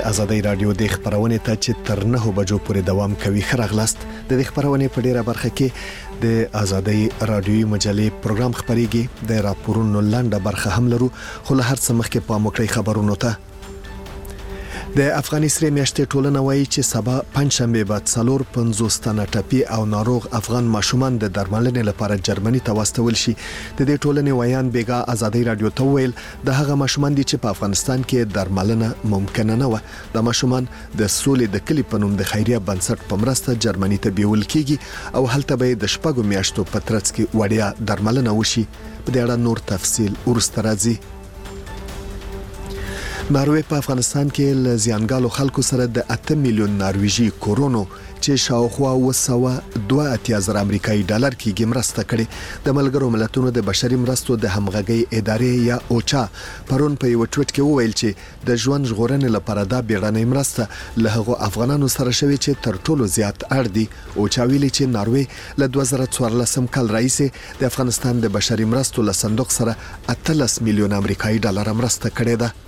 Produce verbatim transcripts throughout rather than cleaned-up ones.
آزادۍ رادیو د خبرونه ته چې تر نه بجو پورې دوام کوي. خراغلاست د دې خبرونه په ډیره برخه کې د آزادۍ رادیوي مجلې پروګرام خبريږي. د راپورونو لاندې برخه هم لرو، خو له هر څه مخکې په موکړی خبرونو ته. د افغانستان میاشتې ټولنه وایي چې سبا پنځشنبه بعد څلور پنځوس تنه ټپي او ناروغ افغان ماشومان د درملنې لپاره جرمني ته واستول شي. د دې ټولنې ویان بیګا آزادۍ رادیو ته ویل د هغه ماشومان دي چې په افغانستان کې درملنه ممکنه نه و. د ماشومان د سولې د کلی په نوم د خیریه بنسټ په مرسته جرمني ته بیول کیږي او هلته به د شپږو میاشتو په ترڅ کې وړیا درملنه وشي. په دې اړه نور تفصیل ورسته راځي. ناروې په افغانستان کې ل زیانګالو خلکو سره د اته میلیون نارویجی کورونو چې شاوخوا وسوه دوه اتیا زره امریکایي ډالر کېږي مرسته کړې. د ملګرو ملتونو د بشري مرستو د همغږي ادارې یا اوچا پرون په یو ټویټ کې وویل چې د ژوند ژغورنې لپاره دا بیړنۍ مرسته له هغو افغانانو سره شوي چې تر ټولو زیات اړ دي. اوچا ویلي چې ناروې له دوه زره څوارلسم کال راهیسې د افغانستان د بشري مرستو له صندوق سره اتلس میلیون امریکایي ډالر مرسته کړې ده.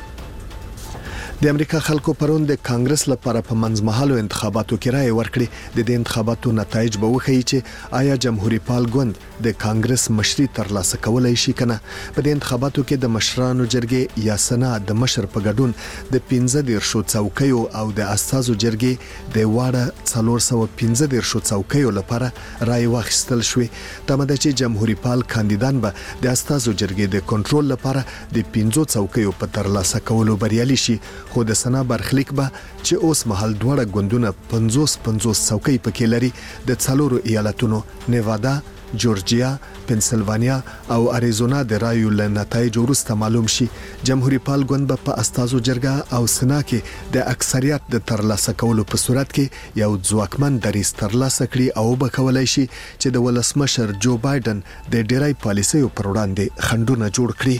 د امریکا خلکو پرون د کانګرس لپاره په منځمهالو انتخاباتو کې رائے ورکړي. د دې انتخاباتو نتایج به وښیي چې آیا جمهوریت پال ګوند د کانګرس مشري ترلاسه کولای شي کنه. په دې انتخاباتو کې د مشرانو جرګې یا سنا د مشر په ګډون د پنځه دیرشو څوکیو او د استازو جرګې د واړه څلور سوه پنځه دیرشو څوکیو لپاره رائے واخیستل شوې. تمه ده چې جمهوریت پال کاندیدان به د استازو جرګې د کنټرول لپاره د پنځو څوکیو په ترلاسه کولو بریالي شي. خو د سنا برخلیک به چې اوس مهال دوړه ګوندونه پنځوس پنځوس څوکۍ پکې لري د څلورو ایالتونو نیوادا، جورجیا، پنسلوانیا او اریزونا د رایو له نتایج وروسته معلوم شي. جمهوریت پال ګوند به په استازو جرګه او سنا کې د اکثریت د ترلاسه کولو په صورت کې یو ځواکمن دریځ ترلاسه کړي او به کولای شي چې د ولسمشر جو بایدن د ډیری پالیسیو پر وړاندې خنډونه جوړ کړي.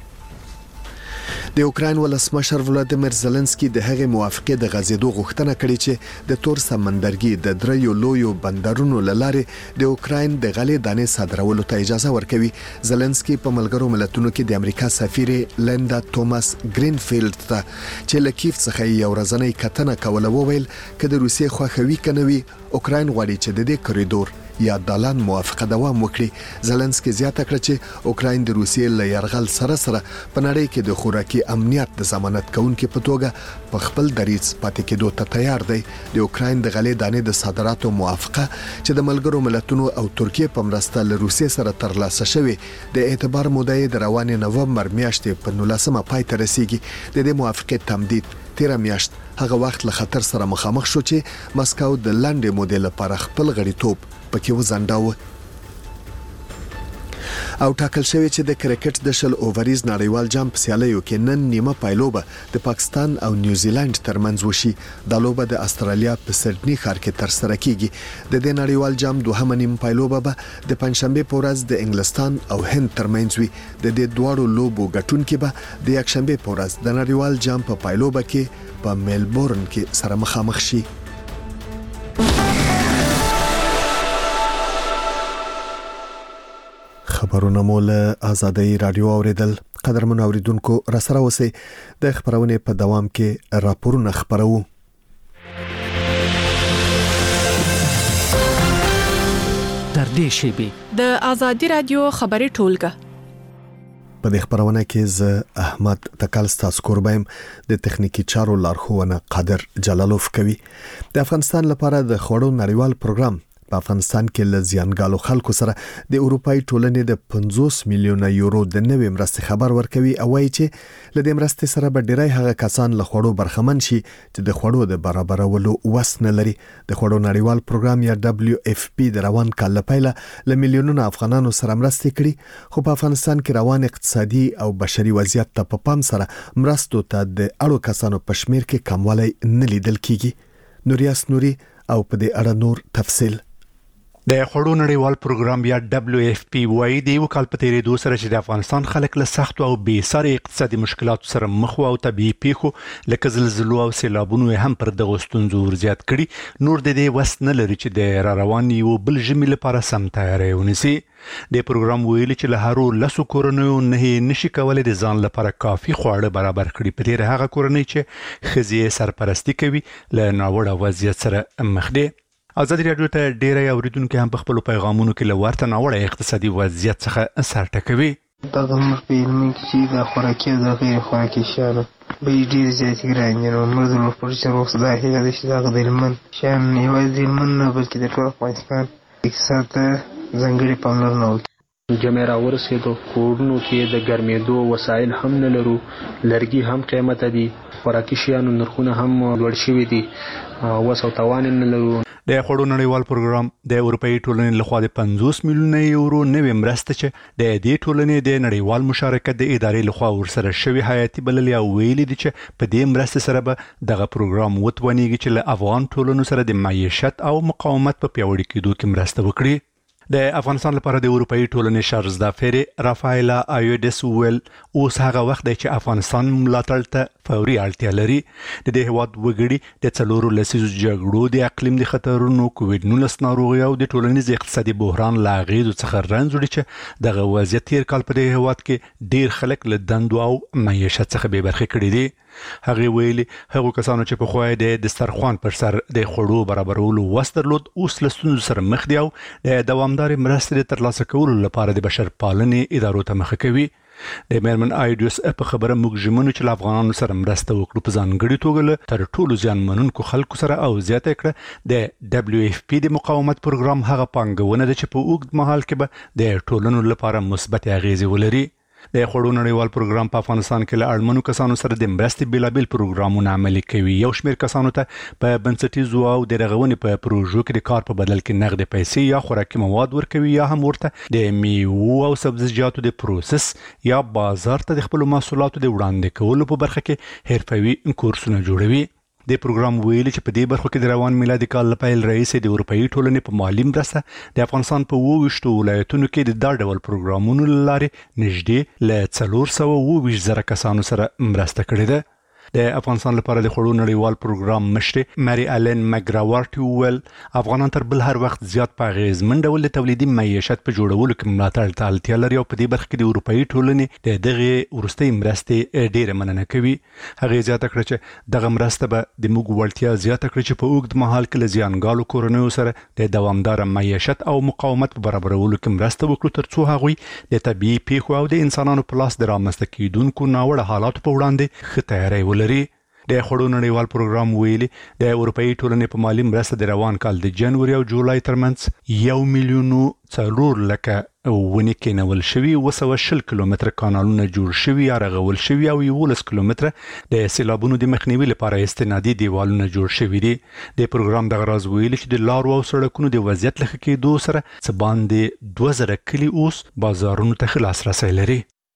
د اوکراین ولسمشر ولادیمیر زيلنسکي د هغې موافقه د غزیدو غوښتنه کړې چې د تور سمندرګي د دریو لویو بندرونو لاره د اوکراین د غلې دانې صادرولو ته اجازه ورکوي. زيلنسکي په ملګرو ملتونو کې د امریکا سفیر لیندا توماس گرینفیلد ته چې لکیف څخه یو ورځنۍ کتنه کوله وویل چې د روسیې خوښوي کنوي اوکراین غواړي چې د دې کوریډور یا دالان موافقه دوام وکړي. زيلنسکي زیاته کړه چې اوکراین د روسیې له یرغل سره سره په نړۍ کې د خوراکي امنیت د ضمانت کوونکو په توګه په خپل دریځ پاتې کېدو ته تیار دی. د اوکراین د غلې دانې د صادراتو موافقه چې د ملګرو ملتونو او ترکیه په مرسته له روسیې سره ترلاسه شوې د اعتبار موده د روانې نومبر میاشتې په نولسمه پای ته رسیږي. د دې موافقې تمدید تیر میاشت هغه وخت له خطر سره مخامخ شو چې مسکو د لاندې مودې لپاره خپل غړیتوب پکې وزنداوه. او ټاکل شوی چې د کرکټ د شل اووریز نړیوال جام په سیالیو کې نن نیمه پایلوبه د پاکستان او نیوزیلند ترمنځ وشي. د لوبه د استرالیا په سډنی ښار کې تر سره کیږي. د دې نړیوال جام دوهمه نیمه پایلوبه به د پنځشنبه په ورځ د انګلستان او هند ترمنځ وي. د دې دواړو لوبو ګټونکي به د یکشنبه په ورځ د نړیوال جام په پایلوبه کې په میلبورن کې سره مخامخ شي. خبرونه مول آزادۍ رادیو اوریدل. قدرمن اوریدونکو را سره اوسئ. د خبرونه په دوام کې راپورونه خبرو. در دې شیبه د آزادۍ رادیو خبري ټولګه په دې خبرونه کې ز احمد تکل ستاسو قربایم د تخنیکی چارو لارښوونه قادر جلالوف کوي. د افغانستان لپاره د خوړو نړیوال پروګرام په افغانستان کې ل زیانګالو خلکو سره د اروپאי ټولنې د پنځوس میلیونه یورو د نوې مرستې خبر ورکوي او وايي چې ل دې مرستې سره به ډیری هغه کسان له خوړو برخمن شي چې د خوړو د برابرولو وس نه لري. د خوړو نړیوال پروګرام یا دبليو اف پی د روان کال لپاره ل میلیونونو افغانانو سره مرستې کړي. خو په افغانستان کې روان اقتصادي او بشري وضعیت ته په پام سره مرستو ته د اړو کسانو په شمیر کې کموالی نه لیدل کیږي. نوریاس نوري او په دې اړه نور تفصیل. د خوړو نړیوال پروګرام یا دبليو اف پی وايي د یو کال په تیریدو سره چې د افغانستان خلک له سخت او بې ساري اقتصادي مشکلاتو سره مخ او طبيعي پیښو لکه زلزلو او سیلابونو هم پر دغه ستونزو ورزيات کړي، نور د دې وس نه لري چې د را روان یو بل ژمي لپاره سم تیاری ونیسي. د پروګرام ویلي چې له هرو لسو کورنیو نه نشي کولای د ځان لپاره کافي خواړه برابر کړي، په ډېر هغه کورنۍ چې ښځې سرپرستی کوي له ناوړه وضعیت سره مخ دي. ازادي راډیو ته ډیری اوریدونکو هم په خپل پیغامونو کې له ورته ناوړه اقتصادي وضعیت څخه سر ټکوي. دغه موږ په علمي کې چې د خوراکي او د غیر خوراکي شیانو بیې ډېرې زیاتې ګرانې دي، نو موږ د پروډوسر وخت دا هیله ده چې دغه د هلمند شیان یوازې د هلمند نه بلکې د ټول افغانستان اقتصاد ته ځانګړې پاملرنه وکړي. جمع را ورسېدو، کورونو کې د ګرمېدو وسایل هم نه لرو، لرګي هم قیمته دي، خوراکي شیانو نرخونه هم لوړ شوي دي، وس او توان نه لرو. د خوړو نړیوال پروګرام د اروپאי ټولنې لخوا د پنځوس میلیونه یورو نوې مرسته چې د دې ټولنې د نړیوال مشارکت د ادارې لخوا ورسره شوی حیاتي بللې او ویلي دي چې په دې مرسته سره به دغه پروګرام وتوانیږي چې له افغان ټولنو سره د معیشت او مقاومت په پیاوړي کېدو کې مرسته وکړي. د افغانستان لپاره د اروپאי ټولنې شارزدافری رافایلا ایودس ویل اوس هغه وخت دی چې افغانستان ملاتړ ته فوري اړتیا لري. د دې هیواد وګړي د څلورو لسیزو جګړو، د اقلیم د خطرونو، کووډ نولس ناروغي او د ټولنیز اقتصادي بحران له اغېزو څخه رنځ وړي چې دغه وضعیت تیر کال په دې هیواد کې ډیر خلک له دندو او معیشت څخه بې برخې کړي دي. هغه ویلي هغه کسانو چې په خوای د دسترخوان پر سر د خوړو برابرولو وس درلود اوس له ستونزو سره مخ دي او د دوامدار مرستې ترلاسه کولو لپاره د بشر پالنې ادارو ته مخه کوي. د میرمن ایډیوس په خبره موږ ژمنو چې افغانانو سره مرسته وکړو، په ځانګړي توګه تر ټولو زیان منونکو خلکو سره، او زیاته کړه د دبليو اف پی د مقاومت پروګرام هغه پانګونه ده چې په اوږد مهال کې به د ټولنو لپاره مثبت اغیزې ولري. د خوړو نړیوال پروګرام په افغانستان کې له اړمنو کسانو سره د مرستې بیلابیل پروګرامونه عملي کوي. یو شمېر کسانو ته په بنسټیزو او د رغونې په پروژو کې د کار په بدل کې نغدې پیسې یا خوراکي مواد ورکوي، یا هم ورته د میوو او سبزیجاتو د پروسس یا بازار ته د خپلو محصولاتو د وړاندې کولو په برخه کې حرفوي کورسونه جوړوي. د پروګرام ویلي چې په دې برخو کې د روان میلادي کال له پیل راهیسې د اروپאי ټولنې په مالي مرسته د افغانستان په اووه ویشتو ولایتونو کې د دا ډول پروګرامونو له لارې نږدې له څلور سوه اووه ویشت زره کسانو سره مرسته کړې ده. د افغانستان لپاره د خوړو نړیوال پروګرام مشر ماري الن مګراورټ ویل افغانان تر بل هر وخت زیات په اغیزمن ډول د تولیدي معیشت په جوړولو کې ملاتړ ته اړتیا لري او په دې برخه کې د اروپאי ټولنې د دغه وروستۍ مرستې ډېره مننه کوي. هغه زیاته کړه چې دغه مرسته به د موږ وړتیا زیاته کړي چې په اوږد مهال کې له زیانګالو کورنیو سره د دوامدار معیشت او مقاومت په برابرولو کې مرسته وکړو، ترڅو هغوی د طبيعي پیښو او د انسانانو په لاس د رامنځته کېدونکو ناوړه حالاتو په وړاندې ښه تیاری ولري. د خوړو نړیوال پروګرام ویلي د اروپאי ټولنې په مالي مرسته د روان کال د جنوري او جولای ترمنځ یو میلیون څلور لکه ونې کېنول شوي، اوه سوه شل کیلومتره کانالونه جوړ شوي یا رغول شوي او یولس کیلومتره د سیلابونو د مخنیوي لپاره استنادي دیوالونه جوړ شوي دي. د پروګرام دغه راز ویلي چې د لارو او سړکونو د وضعیت له ښه کېدو سره څه باندې دوه زره کلي اوس بازارونو ته ښه لاسرسی لري.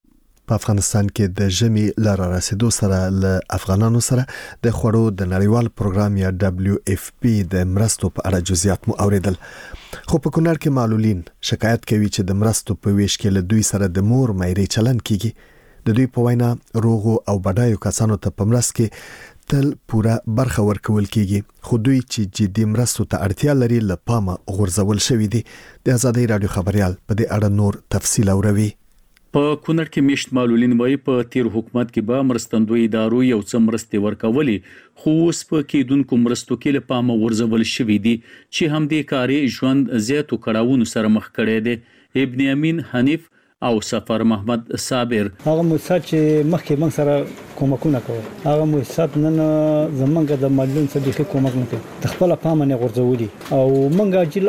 په افغانستان کې د ژمي لار رسیدو سره له افغانانو سره د خوړو د نړیوال پروګرام یا دبليو اف پی د مرستو په اړه جزئیات مو اوریدل. خو په کونړ کې معلولین شکایت کوي چې د مرستو په ویش کې له دوی سره د مور مایري چلن کیږي. د دوی په وینا روغو او بډایو کسانو ته په مرست کې تل پوره برخه ورکول کیږي، خو دوی چې جدي مرستو ته اړتیا لري له پامه غورځول شوی دي. د ازادي رادیو خبريال په دې اړه نور تفصیل اوروي. په کونړ کې میشت معلولین وایي په تیر حکومت کې به مرستندوی ادارو یو څه مرستې ورکولې، خو اوس په کېدونکو مرستو کې له پامه غورځول شوي دي چې هم دې کاري ژوند زیاتو کړاوونو سره مخ کړی دی. ابن امین حنیف او سفر محمد صابر هغه موسسات چې مخکې موږ سره کومکونه کوي، هغه موسسات نن زمونږ د معلولین سره د کومک نه کوي، د خپل پامه نه غورځولي او موږ اجل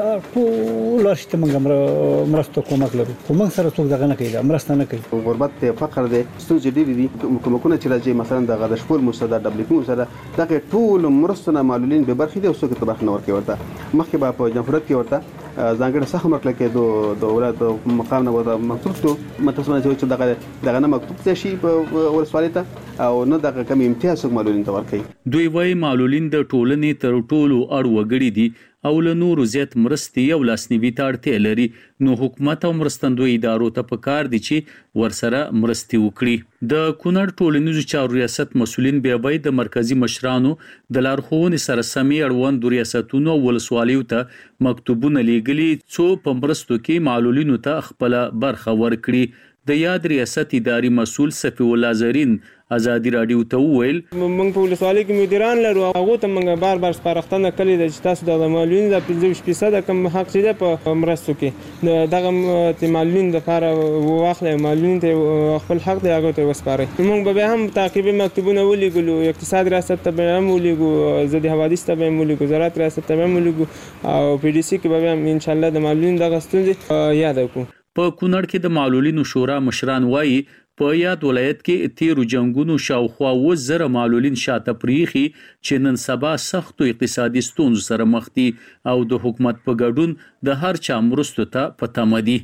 ټول شته موږ مرستو کومک لرو، خو موږ سره څوک دغه نه کوي، مرسته نه کوي. غربت فقر دي ستونزې ډېرې دي. کومکونه چې راځي مثلا د غدشپور موسسه د دبليو سره دغه ټول مرستونه معلولین به برخې دي او څوک ته برخه نه ورکوي. ورته مخکې به په جمهوریت کې ورته ځانګړي سخت مرکله کې د ولایت مقام نه وته مکتوب شو متصمنه چې دغه دغه نه مکتوب څه شي په ولسوالۍ ته او نه دغه کم امتیاز معلولین ته ورکوي. دوی وايي معلولین د ټولنې تر ټولو اړ وګړي دي او له نورو زیات مرستې او لاسنیوي ته اړتیا لري، نو حکومت او مرستندوی ادارو ته پکار دي چې ورسره مرستې وکړي. د کونړ ټولنیزو چارو ریاست مسولین بیا به د مرکزی مشرانو د لارښوونې سره سمې اړوند ریاستونو او ولسوالیو ته مکتوبونه لیږلي څو په مرستو کې معلولینو ته خپل برخه ورکړي. د یاد ریاست اداري مسول صفی الله زرین ازادي رادیو ته وویل موږ په ولسوالۍ کې مدیران لرو، هغه ته موږ بار بار سپارښتنه کړې ده چې تاسو د معلولینو د پنځه فیصد کم حق شته په مرستو کې دغه د معلولینو لپاره واخلې، معلولینو ته خپل حق دی هغه ته وسپارئ. موږ به هم تعقیبي مکتوبونه ولیږو، اقتصاد ریاست ته به هم ولیږو، ضد حوادث ته به هم ولیږو، زراعت ریاست ته به هم ولیږو او پی ډي سي کې به هم ان شاء الله د معلولینو دغه ستونزې یاد وکړو. په کونړ کې د معلولینو شورا مشران وایي په یاد ولایت کې تیرو جنگونو شاوخوا و زره معلولین شاته پریخي چې نن سبا سختو اقتصادي ستونزو سره مخ دي او د حکومت په ګډون د هر چا مرستو ته په تمه دي.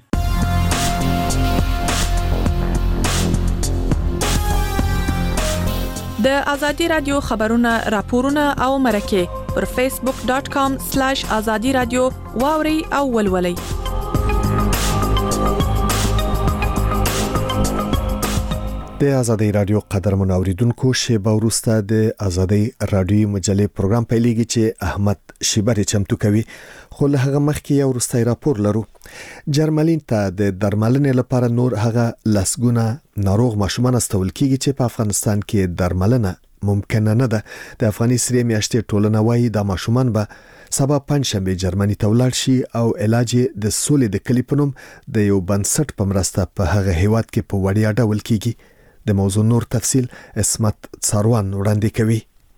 د ازادي رادیو خبرونه، راپورونه او مرکه پر فیسبوک ډاٹ کام سلیش ازادي رادیو واوري او ولولئ. د ازادي رادیو قدرمن اوریدونکو، شیبه وروسته د ازادي رادیو مجلې پروګرام پیلېږي چې احمد شیبری چمتو کوي. خو له هغه مخکې یو وروستی راپور لرو. جرمنین ته د درملنې لپاره نور هغه لسګونه ناروغ ماشومان استول کیږي چې په افغانستان کې درملنه ممکن نه ده. د افغاني سرې میاشتې ټولنه وايي د ماشومان به سبا پنځشنبه جرمني ته ولاړ شي او علاج د سولې د کلی په نوم د یو بنسټ په مرسته په هغه هیواد کې په وړیا ډول کیږي. د موضوع نور تفصيل اسمت څاروان وړاندې کوي.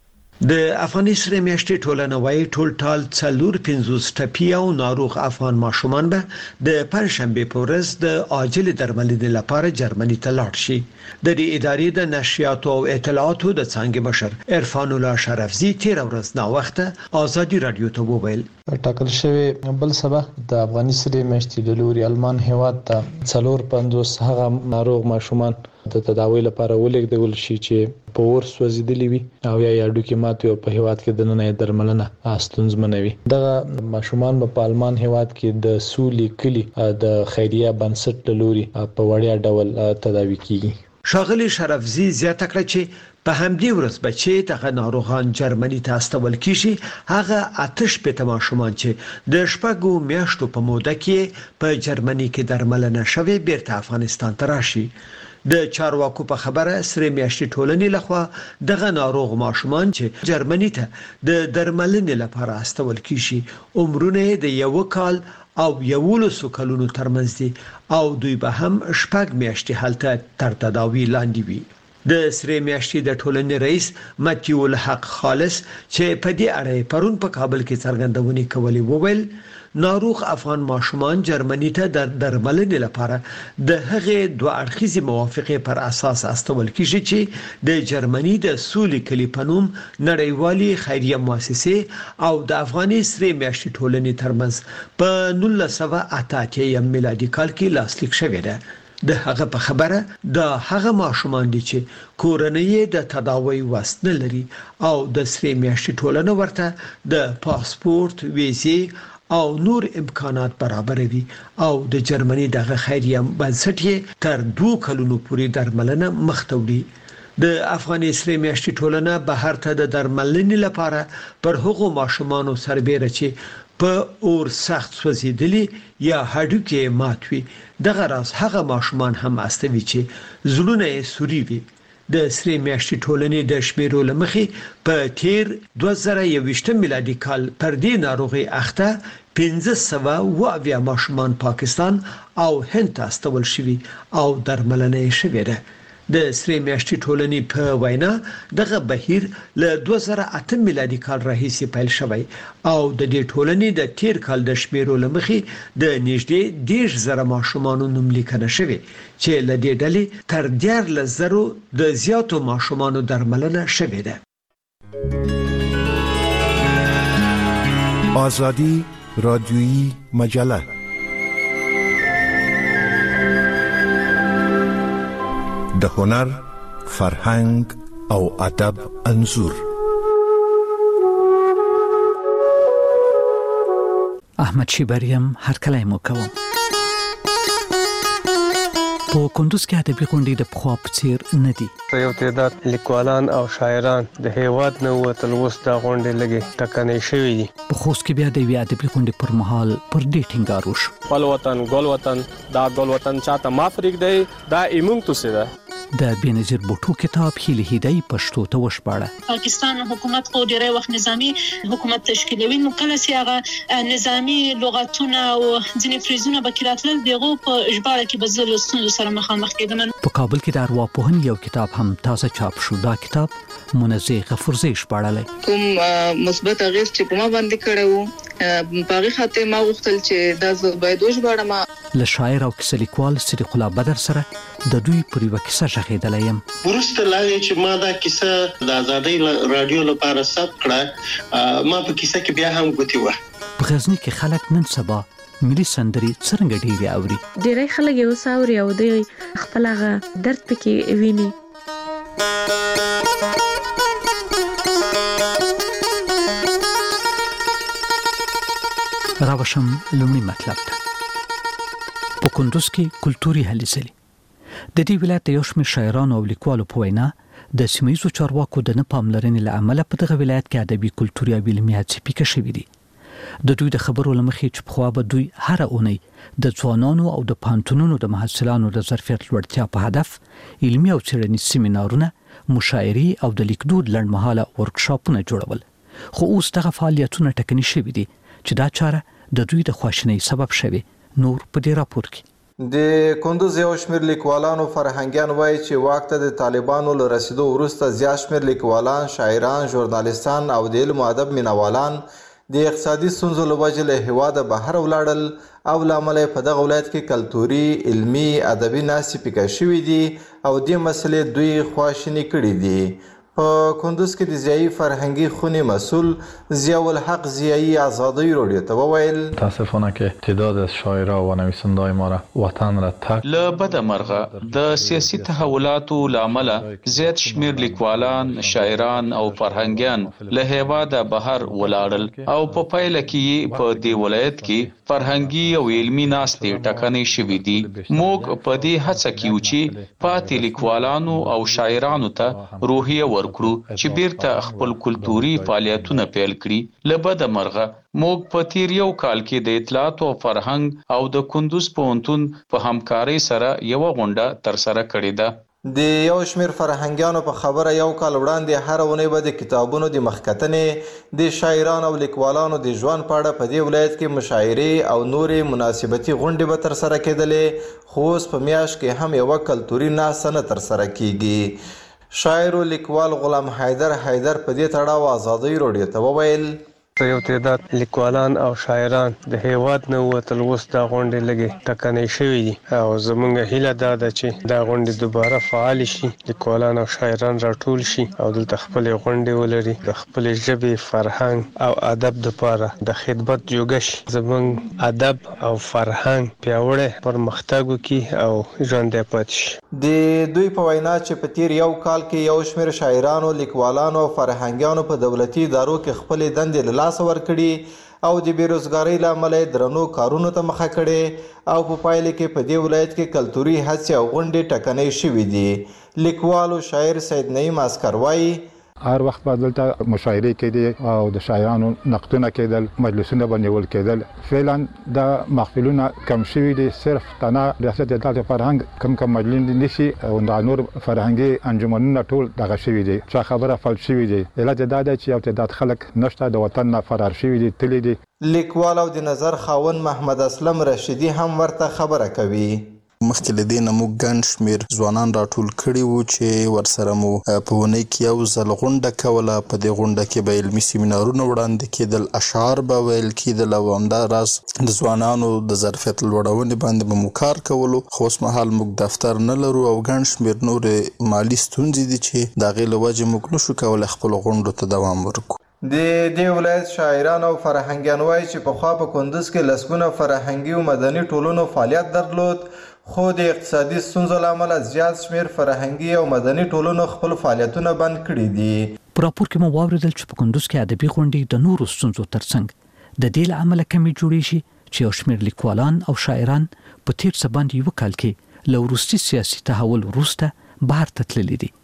د افغاني سرې میاشتې ټولنه وايي ټول ټال څلور پنځوس ټپي او ناروغ افغان ماشومان به د پنځشنبه په ورځ د عاجل درملنې لپاره جرمني ته لاړ شي. د دې ادارې د نشریاتو او اطلاعاتو د څنګه مشر عرفان الله شرفزی تیر ورځ نا وخته ازادي رادیو ته وویل ټاکل شوی بل سبا د افغاني سرې میاشتې د لوري المان هیواد ته څلور پنځوس هغه ناروغ ماشومان د تداوی لپاره ولېږدول شي چې په ور سوځیدلی وي او یا یادو کې ماته په هیواد کې د نن درملنه ستونزمنوي. دغه ماشومان په آلمان هیواد کې د سولې کلی د خیریه بنسټ لوري په وړیا ډول تداوی کیږي. شاغلی شرفزی زیاته کړه چې په همدې ورځ بچي دغه ناروغان جرمني ته استول کیږي. هغه آتش په ماشومان چې د شپږو میاشتو په موده کې په جرمني کې درملنه شوي بیرته افغانستان ته راشي. د چارواکو په خبره سرې میاشتې ټولنې لخوا دغه ناروغ ماشومان چې جرمني ته د درملنې لپاره استول کیږي عمرونه د یو کال او یولسو کلونو ترمنځ دي او دوی به هم شپږ میاشتې هلته تر تداوی لاندې وي. د سرې میاشتې د ټولنې رئیس متیو الحق خالص چې په دې اړه پرون په کابل کې څرګندونې کولې وویل ناروغ افغان ماشومان جرمني ته د درملنې لپاره د هغې دوه اړخیزې موافقې پر اساس استول کیږي چې د جرمني د سولې کلی په نوم نړیوالي خیریه مؤسسه او د افغاني سرې میاشتې ټولنې ترمنځ په نولس سوه اته اتیا میلادي کال کې لاسلیک شوې ده. د هغه په خبره د هغه ماشومان دي چې کورنۍ د تداوی وسن لري او د سرې میاشتې ټولنه ورته د پاسپورت، ویزې او نور امکانات برابروي او د جرمني دغه خیریه بنسټ تر دوه کلونو پورې درملنه مخته وړي. د افغاني سرې میاشتې ټولنه بهر ته د درملنې لپاره پر هغو ماشومانو سربېره چې په اور سخت سوځیدلی یا هډوکي ماتوي دغه راز هغه ماشومان هم استوي چې زړونه یې سوري وي. د سرې میاشتې ټولنې د شمیرو لمخې په تیر دوه زره یوویشت میلادي کال پر دې ناروغي اخته پنځه سوه اووه اویا ماشومان پاکستان او هند ته استول شوي او درملنه یې شوې ده. د سرې میاشتې ټولنې په وینا دغه بهیر له دوه زره اته میلادي کال راهیسې پیل شوی او د دې ټولنې د تیر کال د شمیرو لمخې د نږدې دېرش زره ماشومانو نوملیکنه شوې چې له دې ډلې تر دیارلس زرو د زیاتو ماشومانو درملنه شوې ده. آزادی رادیویی مجله د هنر، فرهنګ او ادب انځور احمد شیبریم هر کله مو کوم. په کندوز کې ادبي غونډې د پخوا په څیر نه دي. یو تعداد لیکوالان او شاعران د هیواد نه وتل اوس دا غونډې لګي ټکنۍ شوي دي. په خوست کې بیا د یوې ادبي غونډې پر مهال پر دې ټینګار وشو. خپل وطن ګل وطن دا ګل وطن چاته ما پرېږدی دا ایمونږ توسې ده. د بېنظیر بوټو کتاب هیلې هیدی پښتو ته وشپاړه. پاکستان حکومت خو ډېری وخت نظامی حکومت تشکیلوي، نو کله چې هغه نظامی لغتونه او ځینې فریزونه به کې راتلل دغه په ژباړه کې به زه له ستونزو سره مخامخ کېدم. په کابل کې د ارواپوهنې یو کتاب هم تازه چاپ شو. دا کتاب منزه غفورزی شپاړلی. کوم مثبت اغېز چې په ما باندې کړی و په هغې خاطر ما غوښتل چې دا زه باید وژباړم. له شاعر او کیسه لیکوال صدیق الله بدر سره د دوی پر یوه کیسه غږېدلی یم. وروسته لا چې ما دا کیسه د ازادۍ راډیو لپاره ثبت کړه، ما په کیسه کې بیا هم ګوتې وه. په غزني کې خلک نن سبا ملي سندرې څرنګه ډېرې اوري. ډېری خلک یې اوس اوري او دوی خپل هغه درد پکې ویني. راوشم لومړی مطلب ته. په کندوز کې کلتوري هلې ځلې. د دې ولایت د یو شمېر شاعرانو او لیکوالو په وینا د سیمه ییزو چارواکو د نه پاملرنې له امله په دغه ولایت کې ادبي کلتوري او علمي هڅې پیکه شوي دي. د دوی د خبرو له مخې چې پخوا به دوی هره اونۍ د ځوانانو او د پوهنتونونو د محصلانو د ظرفیت لوړتیا په هدف علمي او څېړنیز سیمینارونه، مشاعرې او د لیکدود لنډمهاله ورکشاپونه جوړول. خو اوس دغه فعالیتونه ټکني شوي دي چې دا چاره د دوی د خواشینۍ سبب شوي. نور په دې راپور کې د کندوز یو شمېر لیکوالانو فرهنګیان وایي چې واک ته د طالبانو له رسیدو وروسته زیات شمېر لیکوالان، شاعران، ژورنالیستان او د علم و ادب مینوالان د اقتصادي ستونزو له وجې له هېواده بهر ولاړل او له امله یې په دغه ولایت کې کلتوري، علمي، ادبي ناستې پیکه شوي دي او دې مسلې دوی خواشیني کړي دي. په کندوز کې د ضیایي فرهنګي خونې مسئول ضیاءالحق ضیایی ازادی راډیو ته وویل متاسفانه که تعداد از شاعرها و نویسنده‌های ما را وطن را ترک له بده مرغه د سیاسي تحولاتو له امله زیات شمېر لیکوالان، شاعران او فرهنګیان له هېواده بهر ولاړل او په پایله کې په دې ولایت کې فرهنګي او علمي ناستې ټکنۍ شوي دي. موږ په دې هڅه کې یو چې پاتې لیکوالانو او شاعرانو ته روحیه ورکړو چې بیرته خپل کلتوري فعالیتونه پیل کړي. له بده مرغه موږ په تیر یو کال کې د اطلاعات او فرهنګ او د کندوز پوهنتون په همکارۍ سره یوه غونډه ترسره کړې ده. د یو شمېر فرهنګیانو په خبره یو کال وړاندې هره اونۍ به د کتابونو د مخکتنې، د شاعرانو او لیکوالانو د ژوند په اړه په دې ولایت کې مشاعرې او نورې مناسبتي غونډې به ترسره کېدلې، خو اوس په میاشت کې هم یوه کلتوري ناسته نه ترسره کېږي. شاعر او لیکوال غلام حیدر حیدر په دې تړاو ازادۍ راډیو ته وویل یو تعداد لیکوالان او شاعران د هیواد نه وتل اوس دا غونډې لګي ټکنۍ شوي دي او زمونږ هیله دا ده چې دا غونډې دوباره فعال شي، لیکوالان او شاعران راټول شي او دلته خپلې غونډې ولري، د خپلې ژبې، فرهنګ او ادب دپاره د خدمت جوګه شي، زمونږ ادب او فرهنګ پیاوړی پرمختګ وکړي او ژوندی پاتې شي. د دوی په وینا چې په تیر یو کال کې یو شمېر شاعرانو، لیکوالانو او فرهنګیانو په دولتي ادارو کې خپلې دندې له لاسه ورکړي او د بیروزګارۍ له امله یې درنو کارونو ته مخه کړې او په پایله کې په دې ولایت کې کلتوري هڅې او غونډې ټکنۍ شوي دي. لیکوال او شاعر سید نعیم عسکر وایي هر وخت به دلته مشاعرې کېدې او د شاعرانو نقدونه کېدل، مجلسونه به نیول کېدل. فعلا دا محفلونه کم شوي دي. صرف تنها ریاست اطلاعات فرهنګ کم کم مجلس نیسي او دا نور فرهنګي انجمنونه ټول دغه شوي دي، چا خبره فلج شوي دي. علت دا دی چې یو تعداد خلک نشته د وطن نه فرار شوي دي، تللي دي. لیکوال او د نظر خاوند محمد اسلم رشیدي هم ورته خبره کوي. مخکې له دې نه موږ ګڼ شمېر ځوانان راټول کړي وو چې ورسره مو په اونۍ کې یو ځل غونډه کوله. په دې غونډه کې به علمي سیمینارونه وړاندې کېدل، اشعار به ویل کېدل او همداراز د ځوانانو د ظرفیت لوړونې باندې به مو کار کولو. خو اوس مهال موږ دفتر نه لرو او ګڼ شمېر نورې مالي ستونزې دي چې د هغې له وجې موږ نشو کولی خپلو غونډو ته دوام ورکړو. د دې ولایت شاعران او فرهنګیان وایي چې پخوا په کندوز کې لسګونه فرهنګي او مدني ټولنو فعالیت درلود، خو د اقتصادي ستونزو له امله زیات شمېر فرهنګي او مدني ټولنو خپل فعالیتونه بند کړي دي. په راپور کې مو واورېدل چې په کندوز کې ادبي غونډې د نورو ستونزو ترڅنګ د دې له امله کمی جوړی شي چې یو شمېر لیکوالان او شاعران په تیر څه باندې یو کال کې له وروستي سیاسي تحول وروسته بهر ته تللي دي.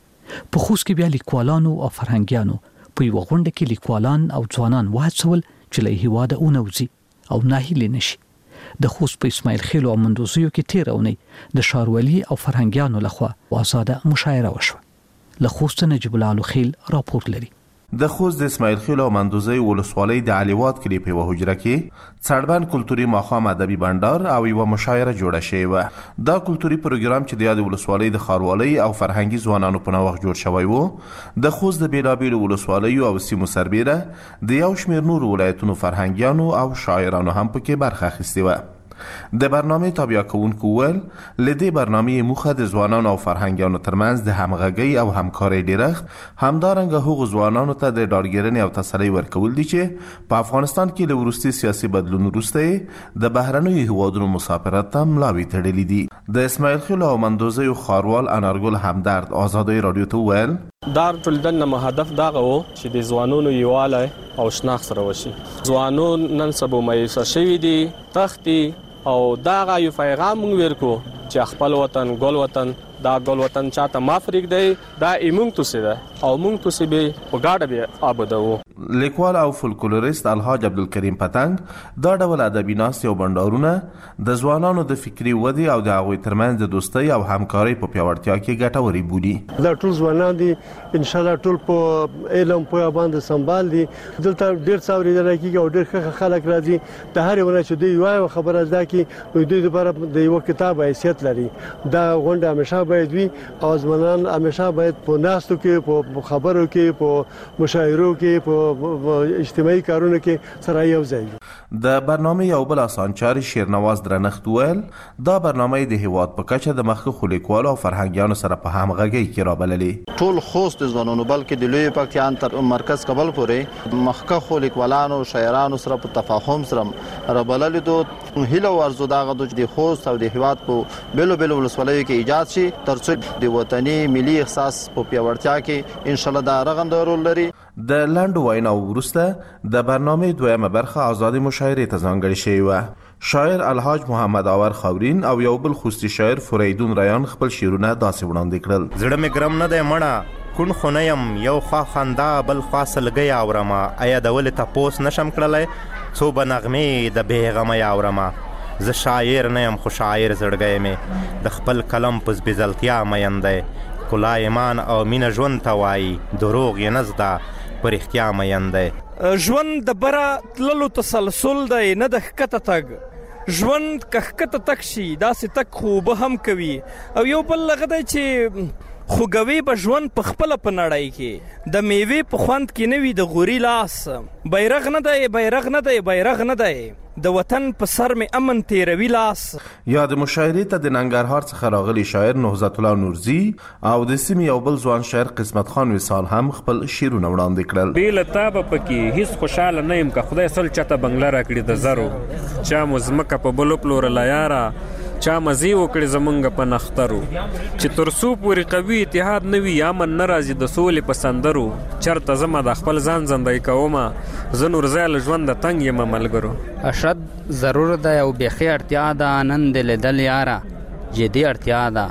په خوست کې بیا لیکوالانو او فرهنګیانو په یو غونډه کې لیکوالان او ځوانان وهڅول چې له هیواده اونوځي او ناهیلي نشي. د خوست په اسماعیل خیل او مندوزیو کې تیر اونۍ د ښاروالي او فرهنګیانو لخوا آزاده مشاعره وشوه. له خوست نجیب الله خیل راپور لري. د خوست د اسماعیل خیل او مندوزی ولسوالۍ د علیوات کلی په یوه حجره کې څړبن کلتوري ماښام ادبي بنډار او یوه مشاعره جوړه شوې وه. دا کلتوري پروګرام چې د یادې ولسوالۍ د ښاروالۍ او فرهنګي ځوانانو په نوښت جوړ شوی و د خوست د بېلابېلو ولسوالیو او سیمو سربیره د یو شمېر نورو ولایتونو فرهنګیانو او شاعرانو هم پکې برخه اخیستې وه. د برنامه تابع کوونکو ول لدې برنامه موخه د ځوانانو او فرهنګیانو ترمنځ د همغږي او همکارۍ ډیرښت همدارنګه هغو ځوانانو ته د ډاډګیرنې او تسلۍ ورکول دي چې په افغانستان کې له وروستي سیاسي بدلون وروسته د بهرنیو هیوادونو مسافرت ته ملاوي تړلي دي. د اسماعیل خیل او مندوزیو ښاروال انارګل همدرد آزادۍ رادیو ته وویل دا ټولنه هدف دغه و چې د ځوانانو یووالی او شناخت سره وشي. ځوانان نن سبا مایوسه شوي دي، تښتي او دغه یو پیغام موږ ورکو چې خپل وطن ګل وطن دا ګل وطن چاته ما پرېږدئ دا ایمونږ توسې ده او موږ توسې به په ګاډه به آبادوو. لیکوال او فولکلوریست الحاج عبدالکریم پتنګ دا ډول ادبي ناستې او بنډارونه د ځوانانو د فکري ودې او د هغوی ترمنځ د دوستۍ او همکارۍ په پیاوړتیا کې ګټورې بولي. دا ټول ځوانان دي ان شاء الله ټول په علم په باندې سمبال دي. دلته ډېر څه اورېدل کېږي او ډېر ښه خلک راځي. د هرې ونه چې دوی وایي خبره زده کړي دوی لپاره د یو کتاب حیثیت لري. دا غونډه همیشه باید وي او ځوانان همیشه باید په ناستو کې په خبرو کې په مشاعرو کې په اجتماعي کارونو کې سره یو ځای. د برنامه یو بل اسانچاري شیرنواز درنښت ویل دا برنامه د هیواد په کچه د مخکښو لیکوالو او فرهنګیانو سره په همغږۍ کې رابللې. ټول خوست ځوانانو بلکې د لوی پکتیان تر مرکز کابل پورې مخکښو لیکوالانو شاعرانو سره په تفاهم سره رابللې. دو هیله ورزو دغه د خوست او د هیواد په بیلو بیلو ولسوالیو کې ایجاد شي ترڅو د وطني ملي احساس په پیاوړتیا کې ان شاء الله دا رغنده رول لري. د لنډو ویناو وروسته د برنامه دویمه برخه آزادي مشاعرې ته ځانګړې شوې وه. شاعر الحاج محمد آور خاورین او یو بل خوستي شاعر فریدون ریان خپل شعرونه داسې وړاندې کړل. زړه مې ګرم نه دی مړه کون خو نه یم یو خوا خندا بل خوا سلګۍ اورمه ایا د ولې تپوس نشم کړلی څو به نغمې د بېغمه اورمه زه شاعر نه یم خو شاعر زړګی مې د خپل قلم په زبېزلتیا مین دی ښکلا ایمان او مینه ژوند ته وایي دروغ یې نه زده په رښتیا مین دی. ژوند د بره تللو تسلسل دی نه د ښکته تګ. ژوند که ښکته تګ شي داسې تګ خو به هم کوي او یو بل هغه دی چې خوږوي به ژوند په خپله په نړۍ کې د میوې په خوند کې نه وي د غوري لاس. بیرغ نه دی بیرغ نه دی بیرغ نه دی د وطن په سر مې امن تیروي لاس. یا د مشاعرې ته د ننګرهار څخه راغلي شاعر نهضت الله نورزي او د سیمې یو بل ځوان شاعر قسمت خان وصال هم خپل شعرونه وړاندې کړل. بې له تا به پکې هیڅ خوشحاله نه یم که خدای سل چاته بنګله راکړي د زرو چا مو ځمکه په بلو پلورله یاره چا مزې وکړې زمونږ په نخترو چې تر څو پورې قوي اتحاد نه وي امن نه راځي د سولې په سندرو چرته زما د خپل ځان زندۍ کومه زه نور ځای له ژونده تنګ یم ملګرو. اشد ضرور ده او بیخي اړتیا ده نن دې لیدل یاره جدي اړتیا ده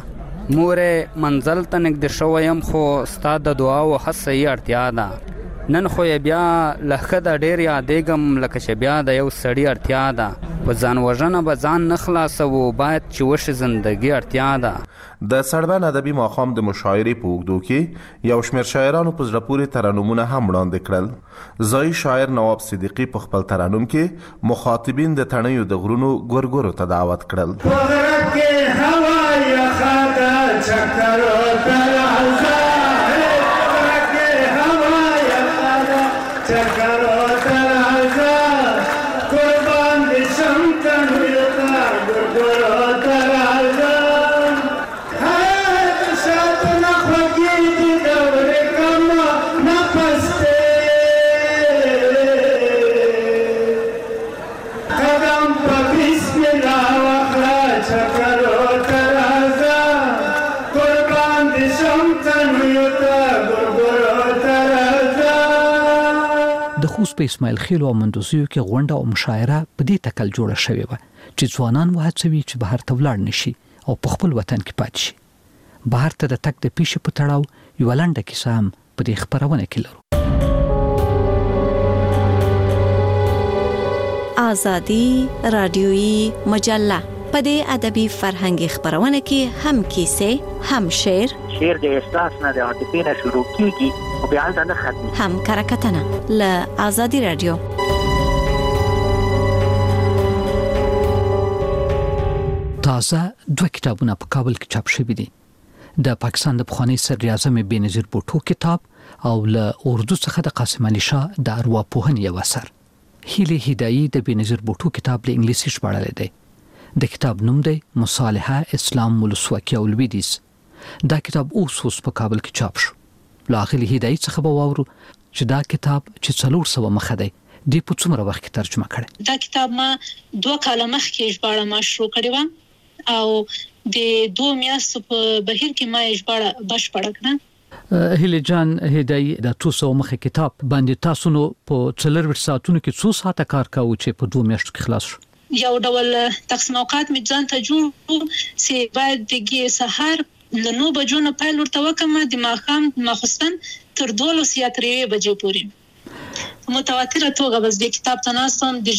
مورې منزل ته نږدې شوی یم خو ستا د دعاو هڅه یې اړتیا ده نن خو یې بیا له ښه ده ډېر یادېږم لکه چې بیا د یو سړي اړتیا ده په ځان وژنه به ځان نه خلاصوو باید چې وشي زندګي اړتیا ده. د سړبن ادبي ماښام د مشاعرې په اوږدو کې یو شمېر شاعرانو په زړه پورې ترنمونه هم وړاندې کړل. ځایي شاعر نواب صدیقي په خپل ترنم کې مخاطبین د تڼیو د غرونو ګورګورو ته دعوت کړل. Kurban dişim tanrı په اسماعیل خیل او مندوزیو کې غونډه او مشاعره په دې تکل جوړه شوې و چې ځوانان وهڅوي چې بهر ته ولاړ نشي او په خپل وطن کې پاتې شي. بهر ته د تک د پیښې په تړاو یو لنډه کیسه هم په دې خبرونه کې لرو. آزادی رادیویی مجله په دې ادبي فرهنګي خبرونه کې هم کیسې هم شعر شعر د احساس نه د عاطفې نه شروع کیږي او بیا هلته نه ختمي هم کرکټنه له آزادی رادیو. تازه دوه کتابونه په کابل کې چاپ شوي دي. د پاکستان د پخوانی صدر اعظم بېنظیر بوټو کتاب او له اردو څخه د قاسم علي شاه د ارواپوهنې یو اثر. هیله هدایي د بېنظیر بوټو کتاب له انګلیسي ژباړلی دی. د کتاب نوم دی مصالحه اسلام ولسواکي او لویدیځ. دا کتاب اوس اوس په کابل کې چاپ شو. له هغې هدایي څخه به واورو چې دا کتاب چې څلور سوه مخه دی دی په څومره وخت کې ترجمه کړی. دا کتاب ما دوه کاله مخکې ژباړه ما شروع کړې وه او د دوه میاشتو په بهیر کې ما ژباړه بشپړه کړه. هیله جان هدایي د څو سوه مخه کتاب باندې تاسو نو په څلور ساعتونو کې څو ساعته کار کاوه چې په دوه میاشتو کې خلاص شو؟ یو ډول تقسیم اوقات مې ځان ته جوړ چې باید دغه سحر له نو بجو نه پیل ورته وکم د ماښام ماخستن تر دولس یا درې بجې پورې متواتره توګه بس د کتاب تناسم د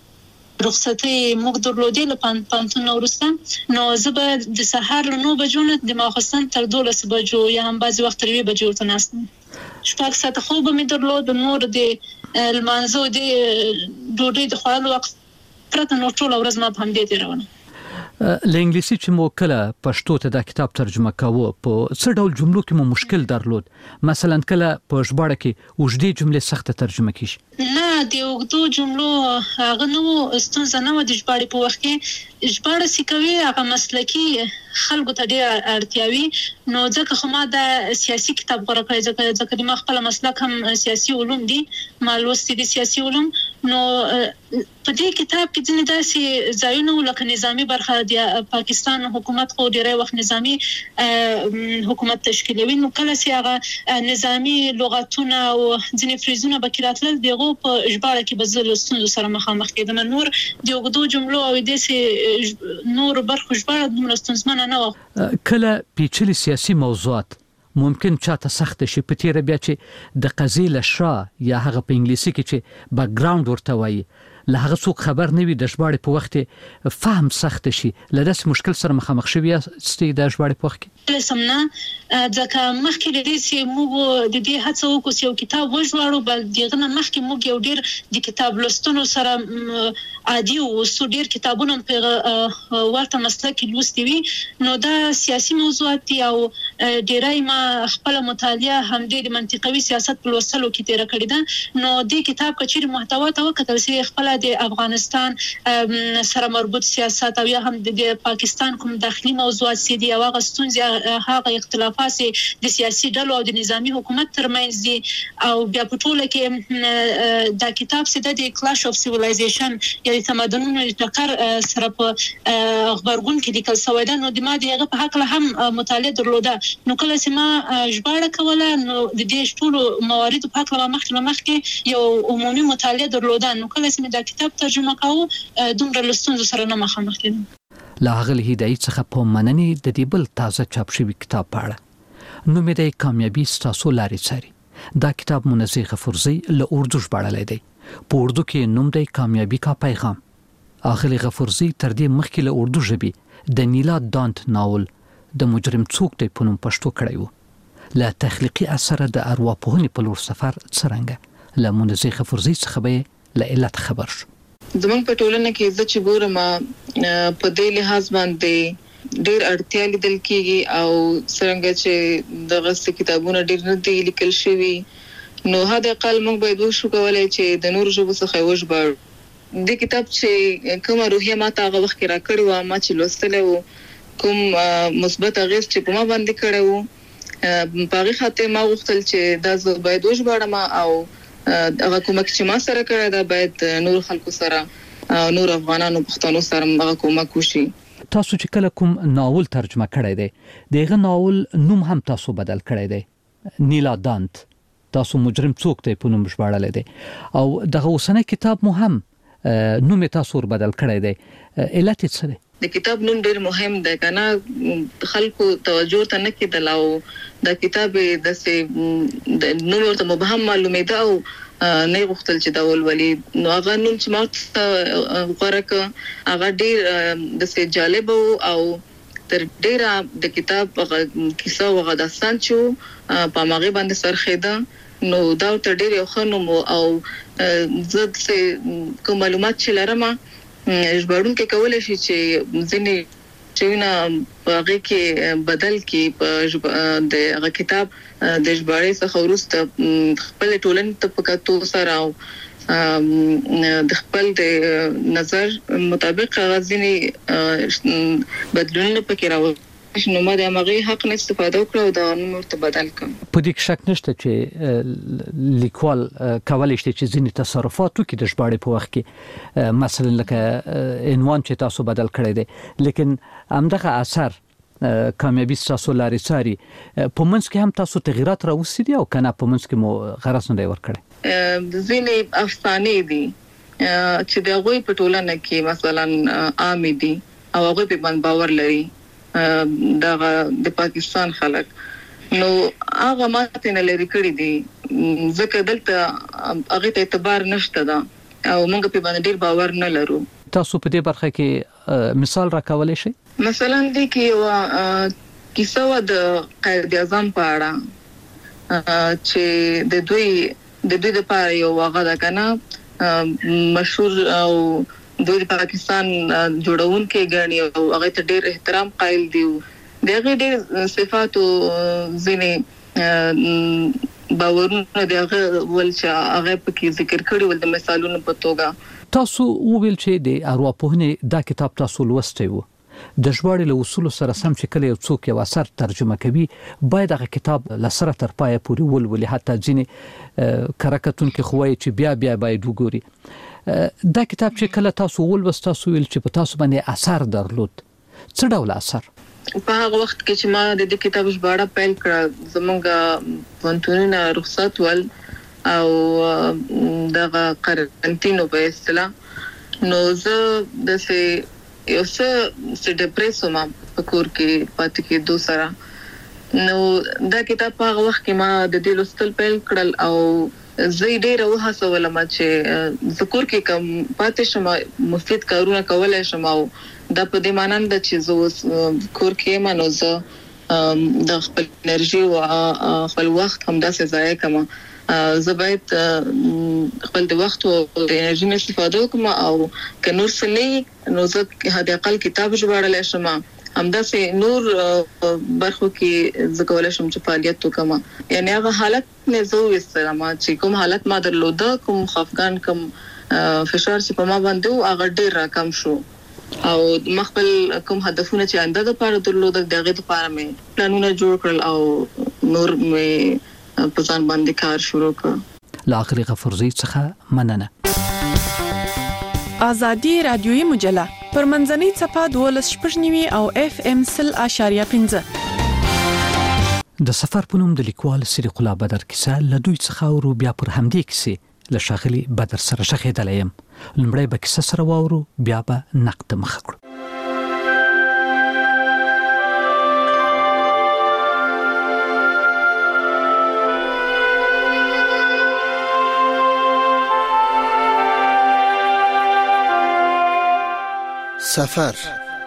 رخصتي موږ درلودې له پانتون ورسته نو زه به د سحر له نو بجو نه د ماخستن تر دولس بجو یا هم بعضي وخت درې بجې ورته ناستم. شپږ ساعته خوب مې درلود نور د لمانځه د ډوډۍ د خوړلو وخت پرته نو ټول ورځ ما په همدې تېروله. له انګلیسي چې مو کله پښتو ته دا کتاب ترجمه کاوه په څه ډول جملو کې مو مشکل درلود؟ مثلا کله په ژباړه کې اوږدې جملې سخته ترجمه کیږي؟ نه د اوږدو جملو هغه نو ستونزه نه و د ژباړې په وخت کې. ژباړه چې کوي هغه مسلکي خلکو ته ډېره اړتیا وي نو ځکه خو ما د سیاسي کتاب غوره کړی ځکه ځکه د ما خپله مسلک هم سیاسي علوم دي ما لوستي دي سیاسي علوم نو په دې کتاب کې ځینې داسې ځایونه لکه نظامي برخه د پاکستان حکومت خو ډېری وخت نظامي حکومت تشکیلوي نو کله چې هغه نظامي لغتونه او ځینې فریزونه به کې راتلل د هغو په ژباړه کې به زه له ستونزو سره مخامخ کېدم. نور د اوږدو جملو او داسې نور برخو ژباړه دومره ستونزمنه نه وه. کله پیچلي سیاسي موضوعات ممکن چاته سخت شي په تیره بیا چې د قضیې له شا یا هغه په انګلیسي کې چې بیک ګراوند ورته وایي له هغه څوک خبر نه وي د ژباړې په وخت فهم سخت شي له داسې مشکل سره مخامخ شوي یاستئ د ژباړې په وخت کې؟ سم نه ځکه مخکې له دې چې موږ د دې هڅه وکړو چې یو کتاب وژباړو بل دغه نه مخکې موږ یو ډېر د کتاب لوستنو سره عادي اوسو ډېر کتابونه په ورته مسلک کې لوستي وي نو دا سیاسي موضوعات دي او ډېری ما خپله مطالعه همدې د منطقوي سیاست په لوستلو کې تېره کړې ده نو دې کتاب که چیرې محتوا ته وکتل چې خپله د افغانستان سره مربوط سیاست او یا هم د پاکستان کوم داخلي موضوعات چې دي او هغه ستونزې هغه اختلافات د سیاسي ډلو او د نظامي حکومت ترمنځ دي او بیا په ټوله کې دا کتاب چې د کلاش اف سیویلایزیشن یا د تمدنونو د ټکر سره په غبرګون کې لیکل شوی ده نو د ما د هغه په هکله هم مطالعه درلوده نو کله چې ما ژباړه کوله نو د دې ټولو مواردو په هکله مخکې له مخکې یو عمومي مطالعه درلوده نو کله چې مې دا کتاب ترجمه کاوه دومره له ستونزو سره نه مخامخ کېدم. له هغه هدایي څخه په مننې د دې بل تازه چاپ شوي کتاب په اړه نوم یې دی کامیابي ستاسو لارې څاري. دا کتاب منزه غفورزی له اردو ژباړلی دی. په اردو کې نوم دی کامیابی کا پیغام. اغلی غفورزی تر دې مخکې له اردو ژبې د نیلا دانت ناول د مجرم څوک دی په نوم پښتو کړی و. له تخلیقي اثر د ارواپوهنې په لور سفر څرنګه له منزه غفورزی څخه به له علت خبر شو. زمونږ په ټولنه کې زه چې ګورم په دې لحاظ باندې ډېر اړتیا لیدل کېږي او څرنګه چې دغه کتابونه ډېر نه دي لیکل شوي نو حد اقل موږ باید وشو کولی چې د نورو ژبو څخه یې وژباړو. دې کتاب چې کومه روحیه ما ته هغه وخت کې راکړې وه ما چې لوستلی و کوم مثبت اغېز چې په ما باندې کړی و په هغې خاطر ما غوښتل چې دا زه باید وژباړم او هغه کومک چې ما سره کړی دا باید نور خلکو سره نور افغانانو پښتنو سره هغه کومک وشي. تاسو چې کله کوم ناول ترجمه کړی دی دغه ناول نوم هم تاسو بدل کړی دی نیلا دانت تاسو مجرم څوک دی په نوم ژباړل دي او دغه اوسنۍ کتاب مو هم نوم تاسو ور بدل کړی دی علت څه دی؟ د کتاب نوم ډیر مهم دی کنه خلکو توجه ته نه کیدل او د کتاب د سه د نوم ورته مبهم معلومه ده او نه غوښتل چې دا ولولي نو هغه نوم چې ما غوړک هغه ډیر د سه جالب او تر ډیره د کتاب کیسه وغه داستان چې په ماغي باندې سرخېده نو دا تر ډیر یو خنوم او زه څه کوم معلومات چې لرم ژباړون کې کولای شي چې ځینې چېونه هغه کې بدل کې په د هغه کتاب د ژباړې څخه وروسته خپل ټولنې ته پکاتو سره او د خپل د نظر مطابق غزنی بدلون پکې راو نو ما د هغه حق نه استفاده وکړو او دا نو ته بدل کړم. په دې کې شک نشته چې لیکوال کولای شي چې ځینې تصرفاتو کې د ژباړې په وخت کې مثلا لکه عنوان چې تاسو بدل کړی دی لیکن همدغه اثر کامیابی تاسو لارې ساري په منځ کې هم تاسو تغیرات راوستي دي او کنه په منځ کې مو غرض نه دی ورکړی؟ ځینې افسانې دي چې د هغوی په ټولنه کې مثلا عام دي او هغوی په باندې باور لري دغه د پاکستان خلک نو هغه ماته نه لري کړی دي ځکه دلته هغه ته اعتبار نشته دا او موږ په باندې ډیر باور نه لرو. تاسو په دې برخه کې مثال راکولای شئ؟ مثلا د کې کیسه و د قائد اعظم په اړه چې د دوی د دوی د پاره یو هغه دا کنه مشهور او دوی د پاکستان جوړون کې غني او هغه ته ډېر احترام قائل دي دغه ډېر صفات او ځینې باورونه دغه ول چې هغه په کې ذکر کړي ول د مثالونو په توګه. تاسو وویل چې د ارواپوهنې دا کتاب تاسو لوستی وو د ژباړې له اصول سره سم چې کله یو څوک یو اثر ترجمه کوي باید هغه کتاب لسره تر پایه پورې ولولي حتی ځینې کرکتون کې خوای چې بیا بیا باید وګوري. دا کتاب چې کله تاسو ولوست تاسو ویل چې په تاسو باندې اثر درلود څه ډول اثر؟ په هغه وخت کې چې ما د دې کتاب ژباړه پیل کړه زمونږ پونتونونه رخصت ول او دغه قرنټینو په اصطلاح نو زه د سه یو څه څه ډیپریسو ما په کور کې پاتې کې دو سره نو دا کتاب په هغه وخت کې ما د دې لوستل پیل کړل او زه ډېر وهڅولم چې ذکر کې کم پاتې شم مفید کارونه کولای شم او دا په دې معنی ده چې زه کور کې منو زه د خپل انرژي او خپل وخت هم داسې ضایع کوم زه باید خپل د وخت او د انرژي نه استفاده وکړم او که نور څه نه نو زه هدا اقل کتاب ژباړلی شم همداسې نور برخو کې زه کولی شم چې فعالیت وکړم یعنی هغه حالت نه زه ویستلم چې کوم حالت ما درلوده کوم خفګان کوم فشار چې په ما باندې و هغه ډېر راکم شو او مخبل کوم هدفونه چې آینده لپاره درلوده دغه لپاره مې پلانونه جوړ کړل او نور مې په ځان باندې کار شروع کړ. لا اخري غفورزي څخه مننه. آزادي رادیوي مجله پر منځنۍ صفه دولس شپږ او اف ام سل اشاریه پنځه د سفر په نوم د لیکوال سریق الله بدر کیسه له دوی څخه ورو بیا پر همدې کیسې له شاغلي بدر سره شخېدلی یم. لومړی به کیسه سره واورو بیا به نقد مخه کړو. سفر.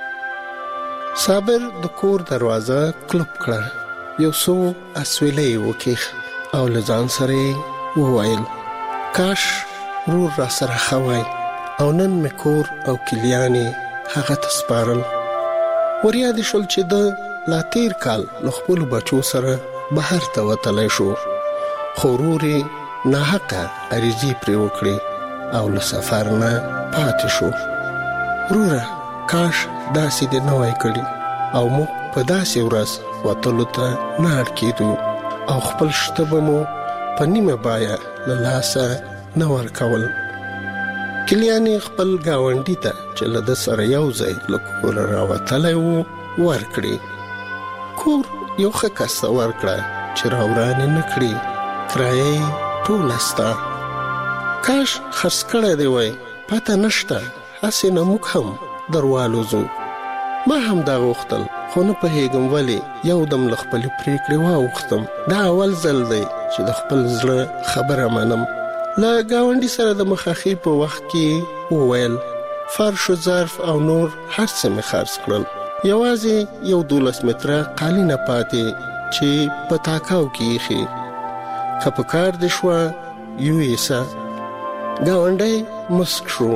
صابر د کور دروازه کلپ کړه یو څو اسویلې وکیخ او لزان سره وویل کاش رور را سره خوای او نن مې کور او کلیانی هغه تسپارل وریا د شول چې د لا تیر کال خپل بچو سره بهر ته وتلی شو خو روري نه حقه اریزي پرې وکړي او له سفر نه پاتې شو. رورا کاش داسې دې نه وای کړی او موږ په داسې ورځ وتلو ته نه اړ کېدو او خپل شته به مو په نیمه بایه له لاسه نه ورکول. کلیانې خپل ګاونډي ته چې له ده سره یو ځای له کوره راوتلی و ورکړي. کور یو ښه کس ته ورکړه چې راورانې نه کړي کرایه ټول استا کاش خرڅ کړی دی وای پته نشته هسې نه موږ هم دروالوزو ما هم دا غوښتل خو نه پوهېږم ولې یو دم له خپلې پرېکړې واوښتم دا اول ځل دی چې د خپل زړه خبره منم له ګاونډي سره د مخاخي په وخت کې وویل فرش و ظرف او نور هر څه مې خرڅ کړل یوازې یو دولس متره قالینه پاتې چې په تاکاو کې ایښې که په کار دې شوه یویسه ګاونډی مسک شو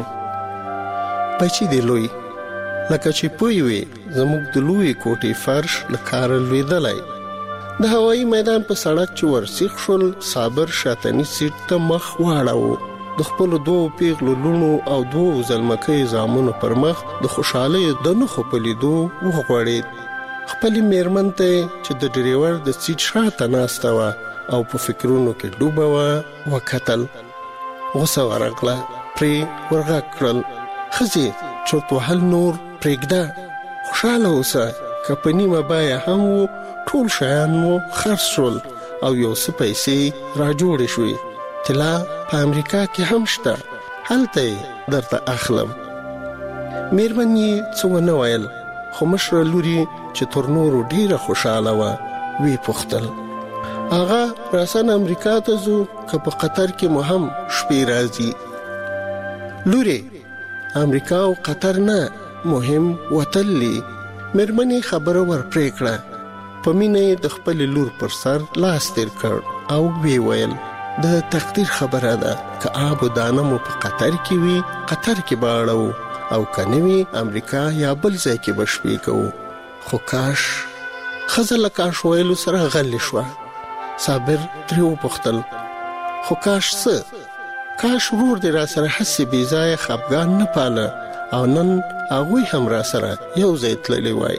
بچي دې لوی لکه چې پوی وي زموږ د لوی کوټې فرش له کاره لوېدلی د هوایي میدان په سړک چې ورسیخ شول صابر شاتني سیټ ته مخ واړاوه د خپلو دوو پیغلو لوڼو او دوو زلمکیو زامنو پر مخ د خوشحالیو د نښو په لیدو وغوړېد خپلې میرمن ته چې د ډریور د سیټ شاته ناسته وه او په فکرونو کې ډوبه وه وکتل غوسه ورغله پرې ورغږ کړل ښځې چرت وهل نور پرېږده خوشحاله اوسه که په نیمه بیه هم و ټول شیان مو خرڅ شول او یو څه پیسې راجوړې شوې طلا په امریکا کې هم شته هلته یې درته اخلم میرمن یې څه ونه ویل خو مشره لوري چې تر نورو ډیره خوشحاله وه ویې پوښتل هغه راسن امریکا ته ځو که په قطر کې مو هم شپې راځي لوري امریکا او قطر نه مهم وتلی میرمنې خبره ور پرې کړه په مینه د خپل لور پر سر لاس تیر کړ او وی ویل د تقدیر خبره ده که آب و دانه مو په قطر کې وي قطر کې باړو او کنه وی امریکا یا بل ځای کې بشپې کوو خو کاش خزل کاش ویلو سره غل شو صابر تریو پختل خو کاش څه کاش ورور دې را سره حسي بي ځای خپګان نه پاله او نن هغه هم را سره یو ځای تللی وای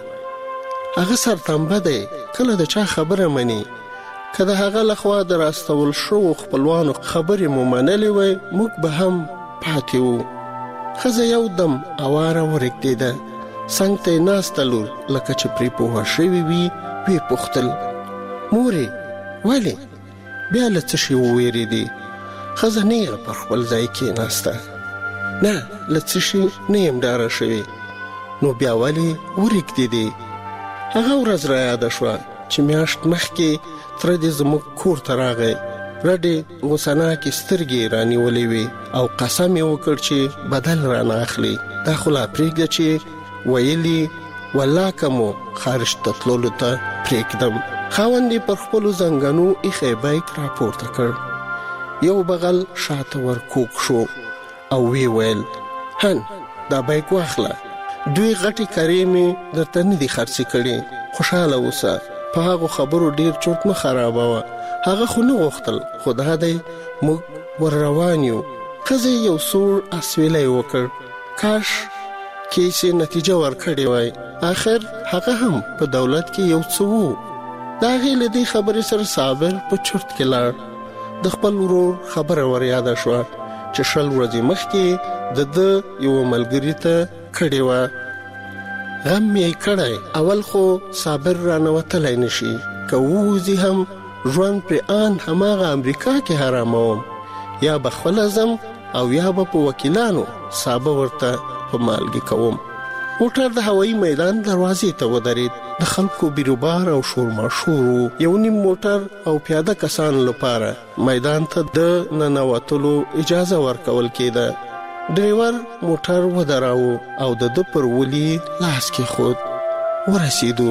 هغه سرتنبه دی کله د چا خبره مني کله هغه لخوا دراستول شو خپلوانو خبرې مو منلې وای موږ به هم پاتې وو خزه یو دم اواره ورګدیده څنګه ته ناستلور لکه چې پری په شوی وی وی پختل موري ولی بیا لته شی وېری دی خزه نه په خپل ځای کې ناسته نه لته شی نیم دار شوی نو بیا ولی ورګدیدي هغه ورځ را یاد شو چې میاشت مخکې تر دې زموږ کور ته راغی رډې غوسنا کې سترګې رانیولې وي او قسم یې وکړ چې بدل را نه اخلي دا خو لا پرېږده چې ویلي والله کمو خارج ته تللو ته پرېږدم خاوند یې پر خپلو زنګنو ایښی بیک راپورته کړ یو بغل شاته ور کوږ شو او وی ویل هن دا بیک واخله دوی غټي کرې مې درته نه دي خرڅې کړې خوشحاله اوسه په هغو خبرو ډیر چورت مه خرابوه هغه خو نه غوښتل خو دا دی موږ ور روان یو ښځې یو سوړ اسویلی وکړ کاش کیسې نتیجه ورکړې وای آخر هغه هم په دولت کې یو څه وو د هغې له دې خبرې سره صابر په چورت کې لاړ د خپل ورور خبره ور یاده شوه چې شل ورځې مخکې د ده یوه ملګري ته کړې وه غم یې کړی اول خو صابر رانوتلی نشي که ووځي هم ژوند پرې آن هماغه امریکا کې حراموم یا به خپله ځم او یا به په وکیلانو سابه ورته په مالګې کوم موټر د هوایي میدان دروازې ته ودرېد د خلکو بیروبار او شورماشور یو نیم موټر او پیاده کسانو لپاره میدان ته د ننوتلو اجازه ورکول کېده ډریور موټر ودراوه او د ده پر ولي لاس کې خود ورسېدو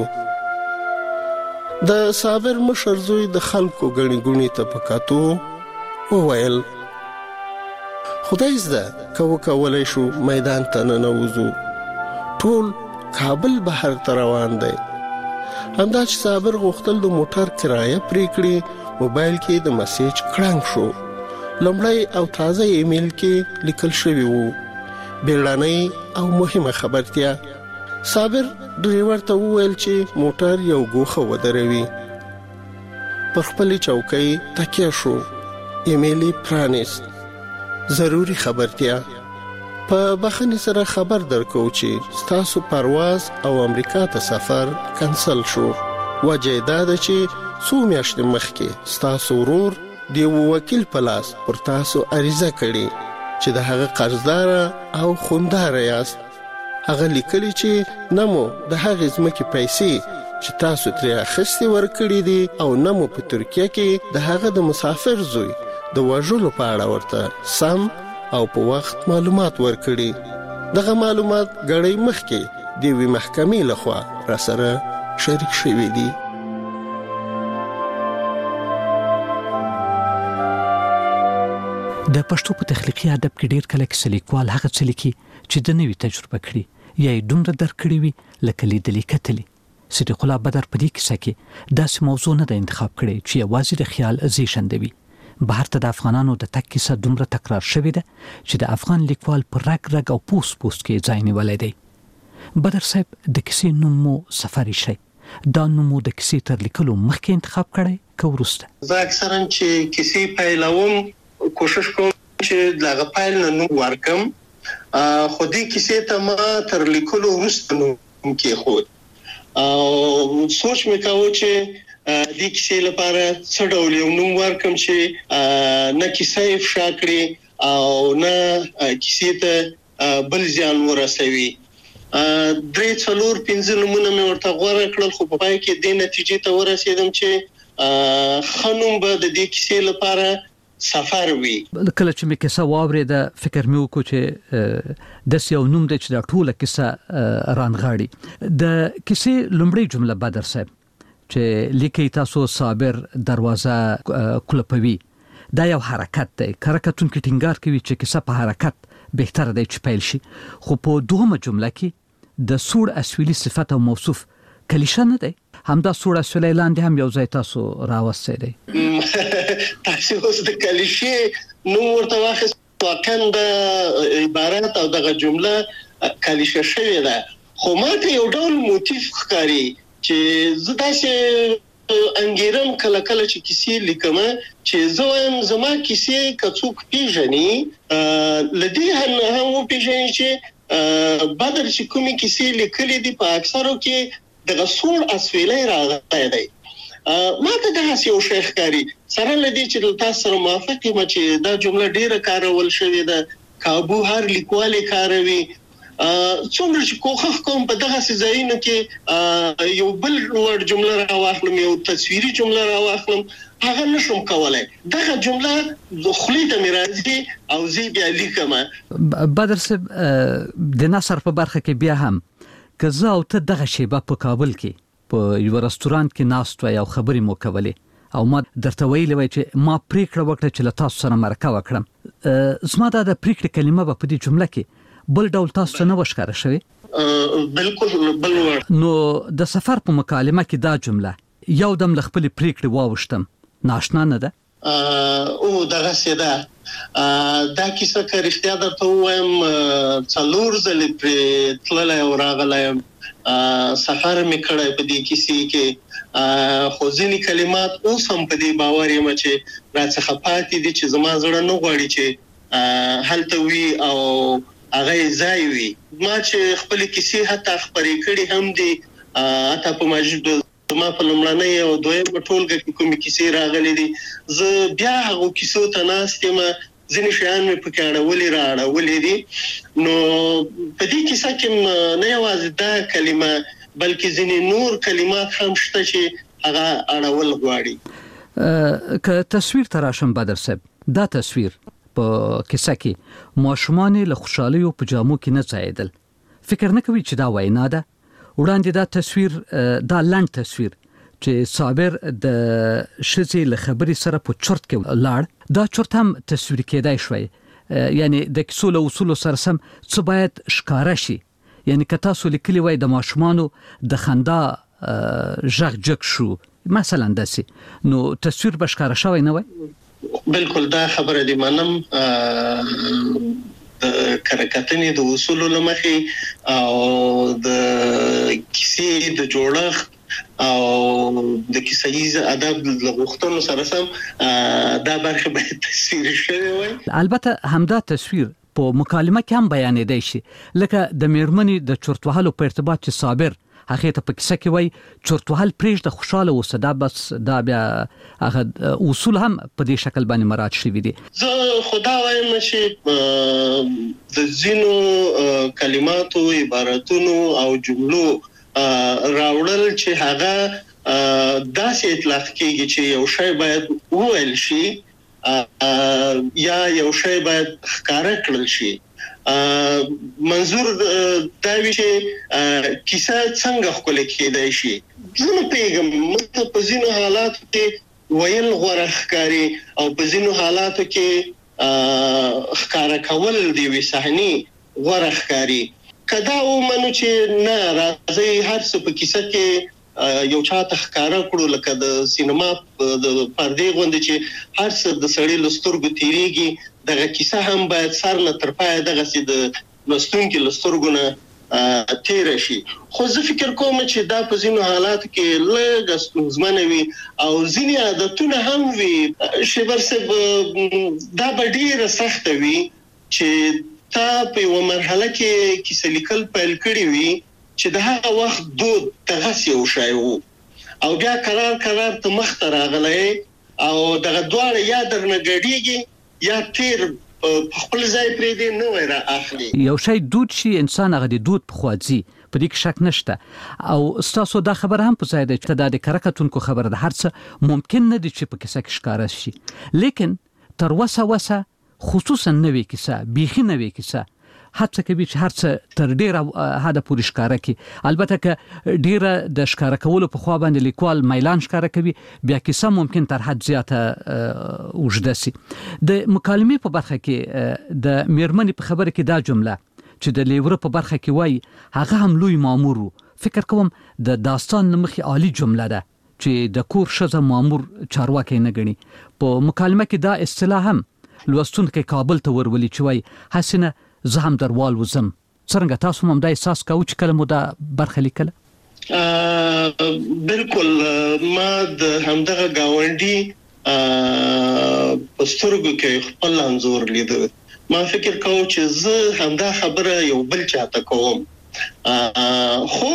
د صابر مشر زوی د خلکو ګڼې ګوڼې ته په کتو وویل خدای زده که وکولی شو میدان ته ننوځو ټول کابل بهر ته روان دی همدا چې صابر غوښتل د موټر کرایه پرې کړي موبایل کې د مسیج کړنګ شو لومړی او تازه ایمیل کې لیکل شوی وو بیړنۍ او مهمه خبرتیا صابر ډریور ته وویل چې موټر یو ګوښه ودروي پر خپلې چوکۍ تکیه شو ایمیل یې پرانیست ضروري خبرتیا په بخښنې سره خبر درکو چې ستاسو پرواز او امریکا ته سفر کنسل شو وجه دا ده چې څو میاشتې مخکې ستاسو ورور د یو وکیل په لاس پر تاسو عریضه کړي چې د هغه قرضدار او خوندار یاست. هغه لیکلي چې نه مو د هغې ځمکې پیسې چې تاسو ترې اخیستې ورکړي دي او نه مو په ترکیه کې د هغه د مسافر زوی د وژلو په اړه ورته سم او په وخت معلومات ورکړي. دغه معلومات ګړی مخکې د یوې محکمې لخوا راسره شریک شوي دي. د پښتو په تخلیقي ادب کې ډېر کله کیسه لیکوال هغه څه لیکي چې د نوې تجربه کړي یا یې دومره درک کړي وي لکه لیدلي کتلي. صدیق الله بدر په دې کیسه کې داسې موضوع نه ده انتخاب کړې چې یوازې د خیال زیږندوي. بهر ته د افغانانو د تک کیسه دومره تکرار شوې ده چې د افغان لیکوال پر رګ رګ او پوس پوس کې ځای نیولی دی. بدر صاحب د کیسې نوم مو سفر شي. دا نوم مو د کیسې تر لیکلو مخکې انتخاب کړی که وروسته؟ زه اکثرا چې کیسې پیلوم کوشش کوم چې دغه پیل نه نوم ورکم، خو دې کیسې ته ما تر لیکلو وروسته نوم کېښود او سوچ مې کاوه چې دې کیسې لپاره څه ډول یو نوم ورکم چې نه کیسه یې افشا کړي او نه کیسې ته بل زیان ورسوي. درې څلور پنځه نومونه مې ورته غوره کړل، خو په پای کې دې نتیجې ته ورسېدم چې ښه نوم به د دې کیسې لپاره سفر وي. کله چې مې کیسه واورېده فکر مې وکړ چې داسې یو نوم دی چې دا ټوله کیسه رانغاړي. د کیسې لومړۍ جمله بدر صاحب چې لیکي تاسو صابر دروازه کلپوي، دا یو حرکت دی. حرکتونکي ټینګار کوي چې کیسه په حرکت بهتره دی چې پیل شي، خو په دوهمه جمله کې د سوړ اسویلي صفت او موصوف کلیشه نه دی. همدا سوړ اسویلي لاندې هم یو ځای تاسو راوستی دی. تاسو اوس د کلیشې نوم ورته واخیست، واقعا د عبارت او دغه جمله کلیشه شوې ده، خو ما ته یو ډول موتیف ښکاري چې زه داسې انګیرم کله کله چې کیسې لیکم چې زه وایم زما کیسې که څوک پیژني له دې هم وپیژني چې بدر چې کومې کیسې لیکلې دي په اکثرو کې دغه سوړ اسویلی راغلی دی. ما ته داسې یو شی ښکاري، سره له دې چې تاسو سره موافق یم چې دا جمله ډېره کارول شوې ده، کابو هر لیکوال یې کاروي. څومره چې کوښښ کوم په دغسې ځایونو کې یو بل لوړ جمله راواخلم، یو تصویري جمله راواخلم، هغه نشم کولی. دغه جمله خولې ته مې راځي او زه بیا لیکم. بدر صاحب د نثر په برخه کې بیا هم که زه او ته دغه شیبه په کابل کې په یو رستورانت کې ناست وای او خبرې مو کولې او ما درته ویلې وای چې ما پریکړه وکړه چې له تاسو سره مرکه وکړم، زما دا د پریکړې کلمه به په دې جمله کې بل ډول تاسو ته نه وه ښکاره شوې؟ بالکل بل وړ. نو د سفر په مکالمه کې دا جمله یو دم له خپلې پریکړې واوښتم، ناشنا نه ده؟ او دغسې ده. دا کیسه که رښتیا درته ووایم څلور ځلې پرې تللی او راغلی یم، سفر مې کړی په دې کیسې کې، خو ځینې کلمات اوس هم په دې باور یم چې راڅخه پاتې دي چې زما زړه نه غواړي چې هلته وي او هغه یې ځای وي. ما چې خپلې کیسې حتی خپرې کړي هم دي، حتی په مجید ما په لومړنۍ او دویمه ټولګه کې کومې کیسې راغلې دي، زه بیا هغو کیسو ته ناست یم، ځینې شیان مې پکې اړولې را اړولې دي. نو په دې کیسه کې نه یوازې دا کلمه بلکې ځینې نور کلمات هم شته چې هغه اړول غواړي. که تصویر ته راشم بدر صاحب، دا تصویر په کیسه کې ماشومان له خوشحالیو په جامو کې نه ځایېدل. فکر نه کوي چې دا وینا ده؟ وړاندې دا تصویر، دا لنډ تصویر چې صابر د ښځې له خبرې سره په چرت کې لاړ، دا چرت هم تصویر کېدای شوی، یعنی د کیسو له اصولو سره سم څه باید ښکاره شي. یعنی که تاسو لیکلي وای د ماشومانو د خندا غږ جګ شو مثلا داسې، نو تصویر به ښکاره شوی نه وای؟ بالکل دا خبره دې منم. کرکتنې د اصولو له مخې او د کیسې د جوړښت او د کیسه‌ییز ادب له غوښتنو سره سم دا برخه باید تصویر شوی وای. البته همدا تصویر په مکالمه کې هم بیانېدای شي، لکه د میرمنې د چرت وهلو په ارتباط چې صابر هغه ته په کیسه کې وای چورتوهل پرېږده خوشاله اوسه دا بس دا بیا هغه اصول هم په دې شکل باندې مراعات شوي دي. زه خدا وایم چې د ځینو کلماتو عبارتونو او جملو راوړل چې هغه داسې اطلاق کیږي چې یو شی باید وویل شي یا یو شی باید ښکاره کړل شي. منظور دا وی چې کیسه څنګه ښکلې کېدای شي. زه نه پوهېږم ماته په ځینو حالاتو کې ویل غوره ښکاري او په ځینو حالاتو کې ښکاره کول د یوې صحنې غوره ښکاري. که دا ومنو چې نه راځئ هر څه په کیسه کې یو چاته ښکاره کړو لکه د سینما د پردې غوندې چې هر څه د سړي له سترګو تېرېږي دغه کیسه هم باید سر نه تر پایه دغسې د لوستونکي له سترګو نه تېره شي. خو زه فکر کوم چې دا په ځینو حالاتو کې لږه ستونزمنه وي او ځینې عادتونه هم وي. شیبر صاحب دا به ډېره سخته وي چې تا په یوه مرحله کې کیسه لیکل پیل کړي وي چې د هغه وخت دود دغسې یو شی و او بیا قرار قرار ته مخته راغلی او دغه دواړه یا درنه ګډېږي یا تیر په خپل ځای پرېږدي نوی را اخلي. یو شی دود شي انسان هغه د دود په خوا ځي په دې کې شک نشته او ستاسو دا خبره هم په ځای ده چې دا د کره کتونکو خبره ده. هر څه ممکن نه دي چې په کیسه کې ښکاره شي لیکن تر وسه وسه خصوصا نوې کیسه بیخي نوې کیسه هڅه کوي چې هر څه تر ډیره حده پورې ښکاره کړي. البته که ډیره د ښکاره کولو په خوا باندې لیکوال میلان ښکاره کوي بیا کیسه ممکن تر حد زیاته اوږده سي. د مکالمې په برخه کې د میرمنې په خبره کې دا جمله چې د لیوره په برخه کې وایي هغه هم لوی مامور و. فکر کوم د داستان نه مخکې عالی جمله ده چې د کور ښځه مامور چارواکی نه ګڼي. په مکالمه کې دا اصطلاح هم لوستونکی کابل ته ورولي چې وایي هسې نه زه هم دروال وزم. څرنګه تاسو هم دا احساس کوئ چې کله مو دا برخه لیکله؟ بالکل ما د همدغه ګاونډي په سترګو کې خپل انځور لیده. ما فکر کوم چې زه همدا خبره یو بل چاته کوم خو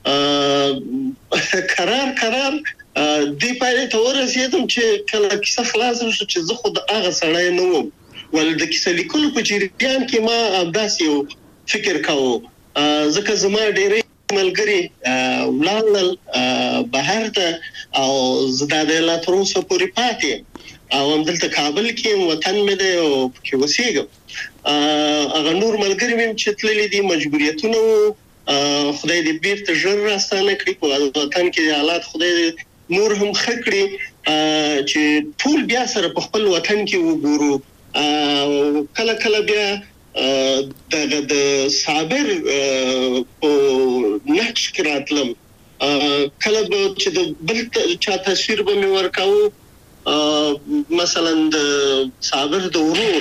قرار قرار دی پایله ته ورسېدم چې کله کیسه خلاصه شوه چې زه خو د هغه سړی نه وم ول د کیسه لیکلو په جریان کې ما همداسې یو فکر کوم ځکه زما ډېرې ملګري ولاړل بهر ته او زه دا د لا تر اوسه پورې پاتې او همدلته کابل کې وطن مې دی او پکې اوسېږم. هغه نور ملګري مې چې تللي دي مجبوریتونه خدای دې بیرته ژر راستانه کړي په وطن کې حالات خدای دې نور هم ښه کړي چې ټول بیا سره په خپل وطن کې وګورو. کله کله بیا دغه د صابر په نقش کې راتلم کله به چې د بل چا تصویر به مې ورکاوه مثلا د صابر د ورور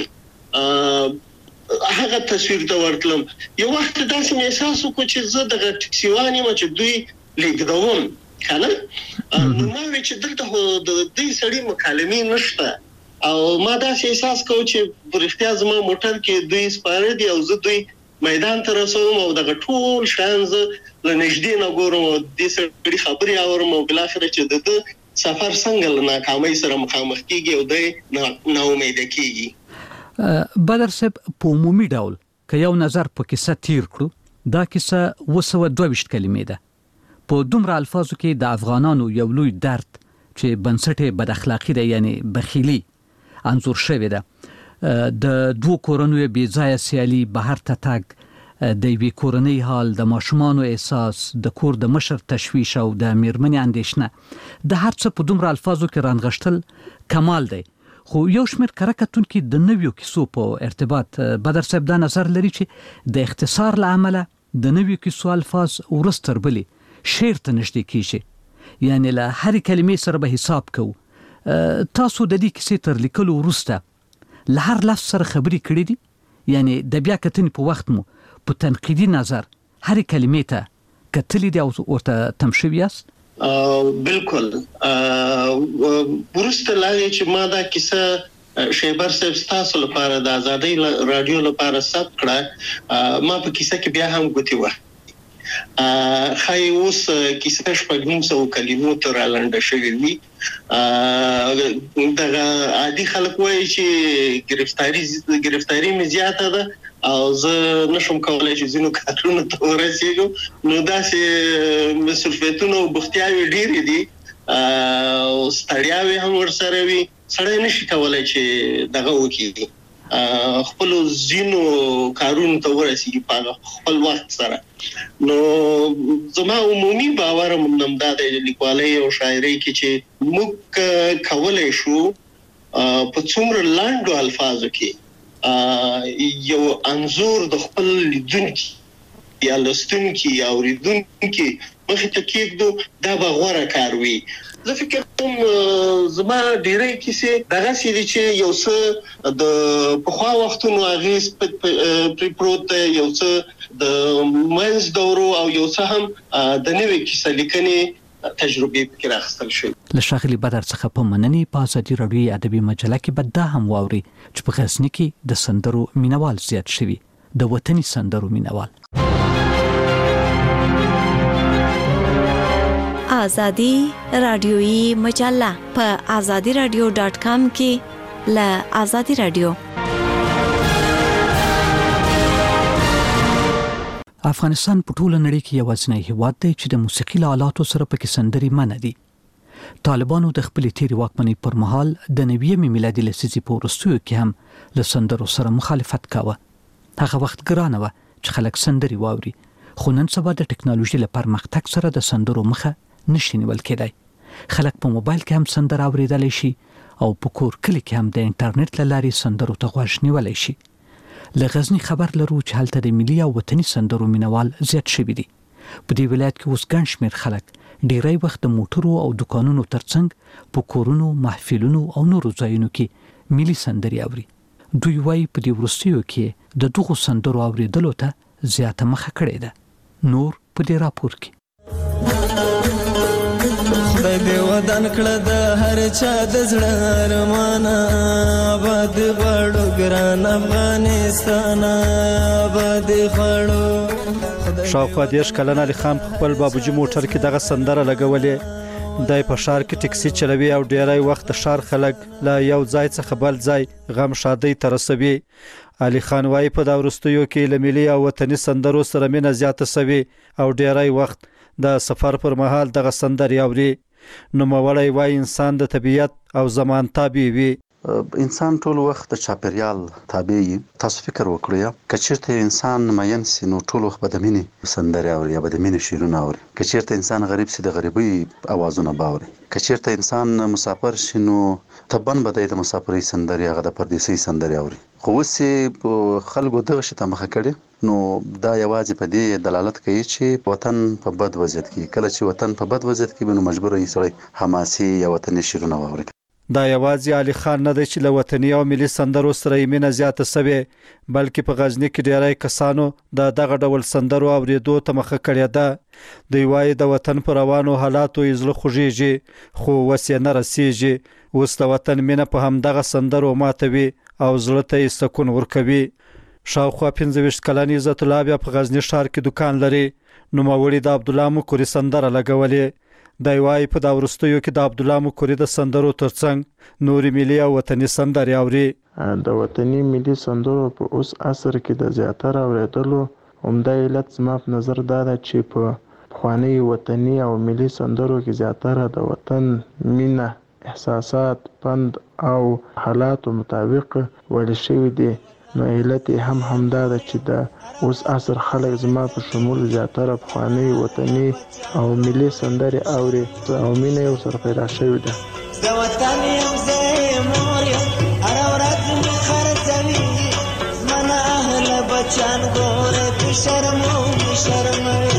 هغه تصویر ته ورتلم. یو وخت داسې مې احساس وکړ چې زه دغه ټکسیوان یم چې دوی لیږدوم کنه نو ما وی چې دلته د دې سړي مکالمې نشته او ما داسې احساس کوم چې په رښتیا زما موټر کې دوی سپاره دي او زه دوی میدان ته رسوم او دغه ټول شیان زه له نږدې نه ګورم او دې سړي خبرې اورم او بالاخره چې د سفر څنګه له ناکامۍ سره مخامخ کیږي او دی ناامیده کیږي. بدر صاحب په عمومي ډول که یو نظر په کیسه تیر کړو دا کیسه اوه سوه دوه ویشت کلمې ده. په دومره الفاظو کې د افغانانو یو لوی درد چې بنسټ یې بد اخلاقي ده یعنی بخیلي انځور شوی ده. د دوو کورنیو بې ځایه سیالي بهر ته تګ د یوې کورنۍ حال د ماشومانو احساس د کور د مشر تشویش او د میرمنې اندېښنه د هر څه په دومره الفاظو کې رانغښتل کمال دی. خو یو شمېر کره کتونکي د نویو کیسو په ارتباط بدر صاحب دا نظر لري چې د اختصار له امله د نویو کیسو الفاظ ورځ تر بلې شعر ته نږدې کیږي یعنی له هرې کلمې سره به حساب کوو. تاسو د دې کیسې تر لیکلو وروسته له هر لفظ سره خبرې کړې دي یعنی د بیا کتنې په وخت مو په تنقیدي نظر هرې کلمې ته کتلې دي او ورته تم شوي یاست؟ بالکل وروسته لا چې ما دا کیسه شیبر صاحب ستاسو لپاره د آزادۍ رادیو لپاره ثبت کړه ما په کیسه کې بیا هم ګوتې وه خای اوس کیسه شپږ نیم سو کلمو تر لاندې شوی وي دغه عادي خلک وایي چې گرفتاری گرفتاری مې زیاته ده او زه نشم کولای چې زینو کارونه ته ورسېږم نو داسې مسؤلیتونه او بختیاوي ډېرې دي او ستړیاوي هم ورسره وي سړی نشي کولای چې دغه وکړي خپل زینو کارونه ته ورسېږي په خپل وخت سره نو زما عمومي باور هم دا د لیکوالۍ او شاعرۍ کې چې موږ کولای شو په څومره لاندو الفاظو کې یو انزور د خپل لیدونکي یا لوستونکي یا اوریدونکي مخې ته کېږدو دا به غوره کار وي زه فکر کوم زما ډېرې کیسې دغسې دي چې یو څه د پخوا وختونو اغېز پرې پروت دی یو څه د منځ دورو او یو څه هم د نوې کیسه لیکنې تجربې پکې راخستل شوي له ښاغلي بدر څخه په مننې په ازادي راډیو ادبي مجله کې به دا هم واوري چې په غزني کې د سندرو مینوال زیات شوي د وطني سندرو مینوال ازادي راډیوي مجله په ازادي راډیو ډاټ کام کې ل ازادي راډیو افغانستان په ټوله نړۍ کې یوازینی هیواد دی چې د موسیقي له آلاتو سره پکې سندرې منع دي. طالبانو د خپلې تیرې واکمنۍ پر مهال د نویمې میلادي لسیزې په وروستیو کې هم له سندرو سره مخالفت کاوه. هغه وخت ګرانه وه چې خلک سندرې واوري، خو نن سبا د ټکنالوژي له پرمختګ سره د سندرو مخه نشي نیول کېدای. خلک په موبایل کې هم سندره اورېدلی شي او په کور کلي کې هم د انټرنیټ له لارې سندرو ته غوږ نیولی شي. له غزني خبر لرو چې هلته د ملي او وطني سندرو مینوال زیات شوي دي. په دې ولایت کې اوس ګڼ شمېر خلک ډېری وخت د موټرو او دوکانونو ترڅنګ په کورونو، محفلونو او نورو ځایونو کې ملي سندرې اوري. دوی وایي په دې وروستیو کې د دغو سندرو اورېدلو ته زیاته مخه کړې ده. نور په دې راپور کې خدای دې ودان کړه د هر چا د زړه ارمانه آباد غواړو ګران افغانستان آباد غواړو. شاوخوا دېرش کلن علي خان په خپل بابوجي موټر کې دغه سندره لګولې. دی په ښار کې ټکسي چلوي او ډیری وخت د ښار خلک له یو ځای څخه بل ځای غم شادۍ ته رسوي. علي خان وایي په دا وروستیو کې له ملي او وطني سندرو سره مینه زیاته سوي او ډیری وخت د سفر پر مهال دغه سندرې اوري. نوموړی وایي انسان د طبیعت او زمان تابع وي. انسان ټول وخت د چاپیریال تابع وي. تاسو فکر وکړئ که چېرته انسان مین سي نو ټول وخت به د مینې سندرې اوري یا به د مینې شعرونه اوري. که چېرته انسان غریب سي د غریبۍ اوازونه به اوري. که چېرته انسان مسافر شي نو طبعا به دی د مسافرۍ سندرې هغه د پردیسۍ سندرې اوري. خو اوس یې خلکو دغه شي ته مخه کړې نو دا یوازې په دې دلالت کوي چې وطن په بد وضعیت کې کله چې وطن په بد وضعیت کې نو مجبور یې سړی حماسي یا وطني شعرونه واوري. دا یوازې علي خان نه دی چې له وطني او ملي سندرو سره یې مینه زیاته سوې بلکې په غزني کې ډیری کسانو د دغه ډول سندرو اورېدو ته مخه کړې ده. دوی وایي د وطن په روانو حالاتو یې زړه خوږېږي خو وس یې نه رسېږي. اوس د وطن مینه په همدغه سندرو ماتوي او زړه ته یې سکون ورکوي. شاوخوا پنځه ویشت کلن عزت الله بیا په غزني ښار کې دوکان لري. نوموړي د عبدالله مکوري سندره لګولې. دی وایي په دا وروستیو کې د عبدالله مکوري د سندرو ترڅنګ نورې ملي او وطني سندرې اوري. د وطني ملي سندرو په اوس عصر کې د زیاتره اورېدلو عمده علت زما په نظر دا ده چې په پخواني وطني او ملي سندرو کې زیاتره د وطن مینه، احساسات، پند او حالاتو مطابق ویل شوي دي. نو علت هم همدا ده چې د اوس عصر خلک زما په شمول زیاتره پخواني وطني او ملي سندرې اوري او مینه یې ورسره پیدا شوې ده. د وطن یم زه مور یم هره ورځ مې خرڅوي زمانه اهله بچیان ګوره که شرمو مې شرموي.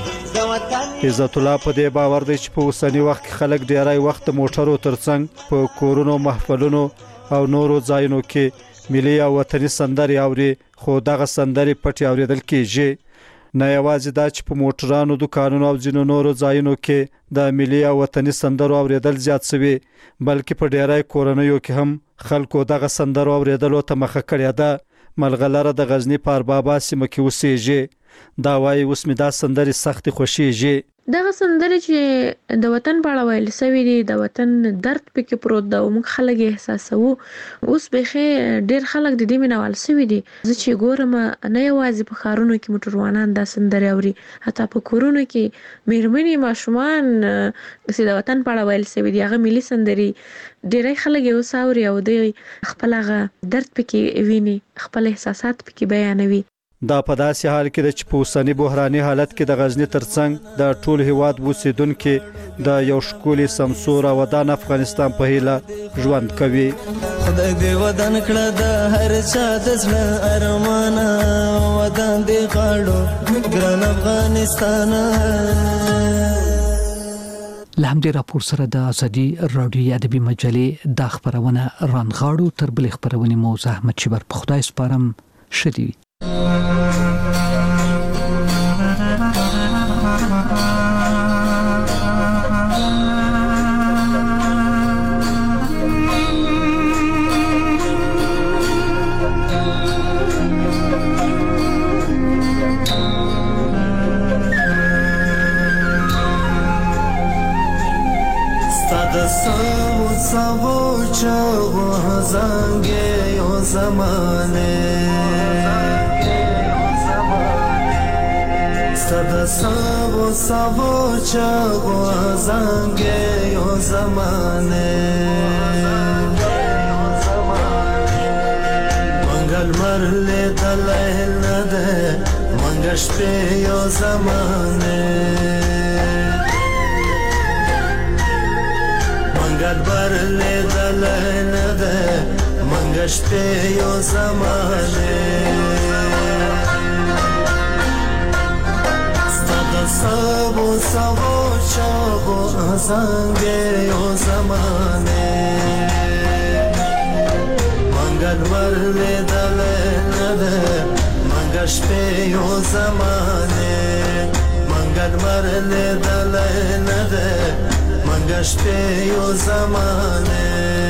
عزت الله په دې باور دی چې په اوسني وخت کې خلک ډیری وخت د موټرو ترڅنګ په کورونو، محفلونو او نورو ځایونو کې ملي او وطني سندرې اوري خو دغه سندرې پټې اورېدل کېږي. نه یوازې دا چې په موټرانو، دوکانونو او ځینو نورو ځایونو کې د ملي او وطني سندرو اورېدل زیات شوي بلکې په ډیری کورنیو کې هم خلکو دغه سندرو اورېدلو ته مخه کړې ده. ملغلره د غزني په اربابا سیمه کې اوسېږي. دا وایي اوس مې دا سندرې سختې خوښېږي. دغه سندرې چې د وطن په اړه ویل سوي دي، د وطن درد پکې پروت ده او موږ خلک یې احساسوو. اوس بیخي ډېر خلک د دې مینوال سوي دي. زه چې ګورم نه یوازې په ښارونو کې موټروانان دا سندرې اوري، حتی په کورونو کې مېرمنې، ماشومان چې د وطن په اړه ویل سوي دي هغه ملي سندرې ډېری خلک یې اوس اوري او دوی خپل هغه درد پکې ویني، خپل احساسات پکې بیانوي. دا په داسې حال کې ده چې په اوسني بحراني حالت کې د غزني ترڅنګ د ټول هیواد اوسیدونکي د یو ښکلي سمسور او ودان افغانستان په هیله ژوند کوي. خدای دې ودان کړه د هر چا د زړه ارمانه، ودان دې غواړو ګران افغانستان. له همدې راپور سره د ازادي راډیوي ادبي مجلې دا خبرونه رانغاړو. تر بلې خبرونې مو زحمت شبر په خدای سپارم. شدي سو سو چو زنگے یو زمانے صد سو سو چو زنگے یو زمانے منگل مرلے دلائل ندے منگش پہ یو زمانے منگل برلے دلائل ندے منگش پہ یو زمانے سبو سبو چابو زنگے یو زمانے منگل مرلے دلے ندے منگش پہ یو زمانے منگل مرلے دلے ندے منگش پہ یو زمانے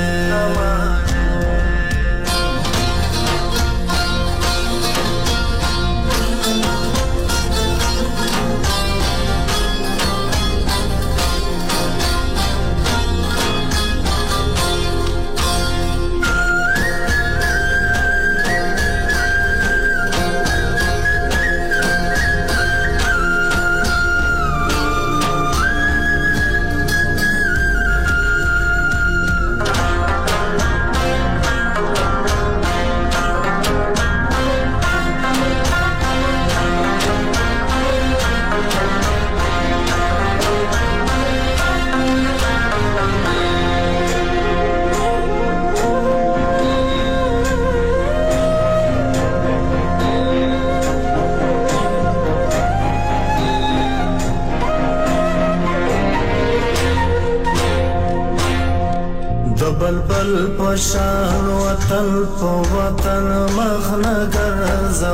بلبل پشان وطن پو وطن مخنا گرزو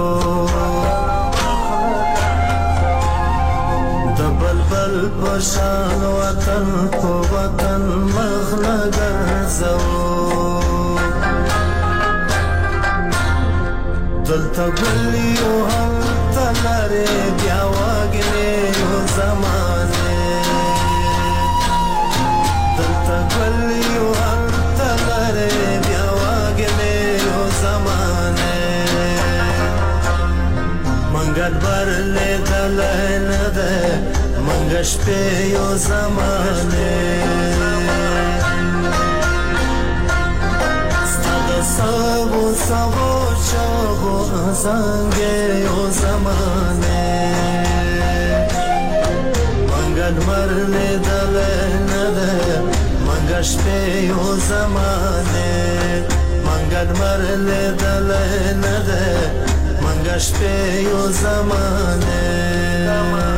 د بلبل پشان وطن پو وطن مخنا گرزو دلتا گلیو هم تلاره بیا واگنه یو زمانه دلتا گلیو هم تلاره بیا واگنه یو زمانه منگل برله دله نده منگش پی یو زمانه سبو سبو چابو زنگے یو زمانے منگل مرلے دلے ندے منگش پہ یو زمانے منگل مرلے دلے ندے منگش پہ یو زمانے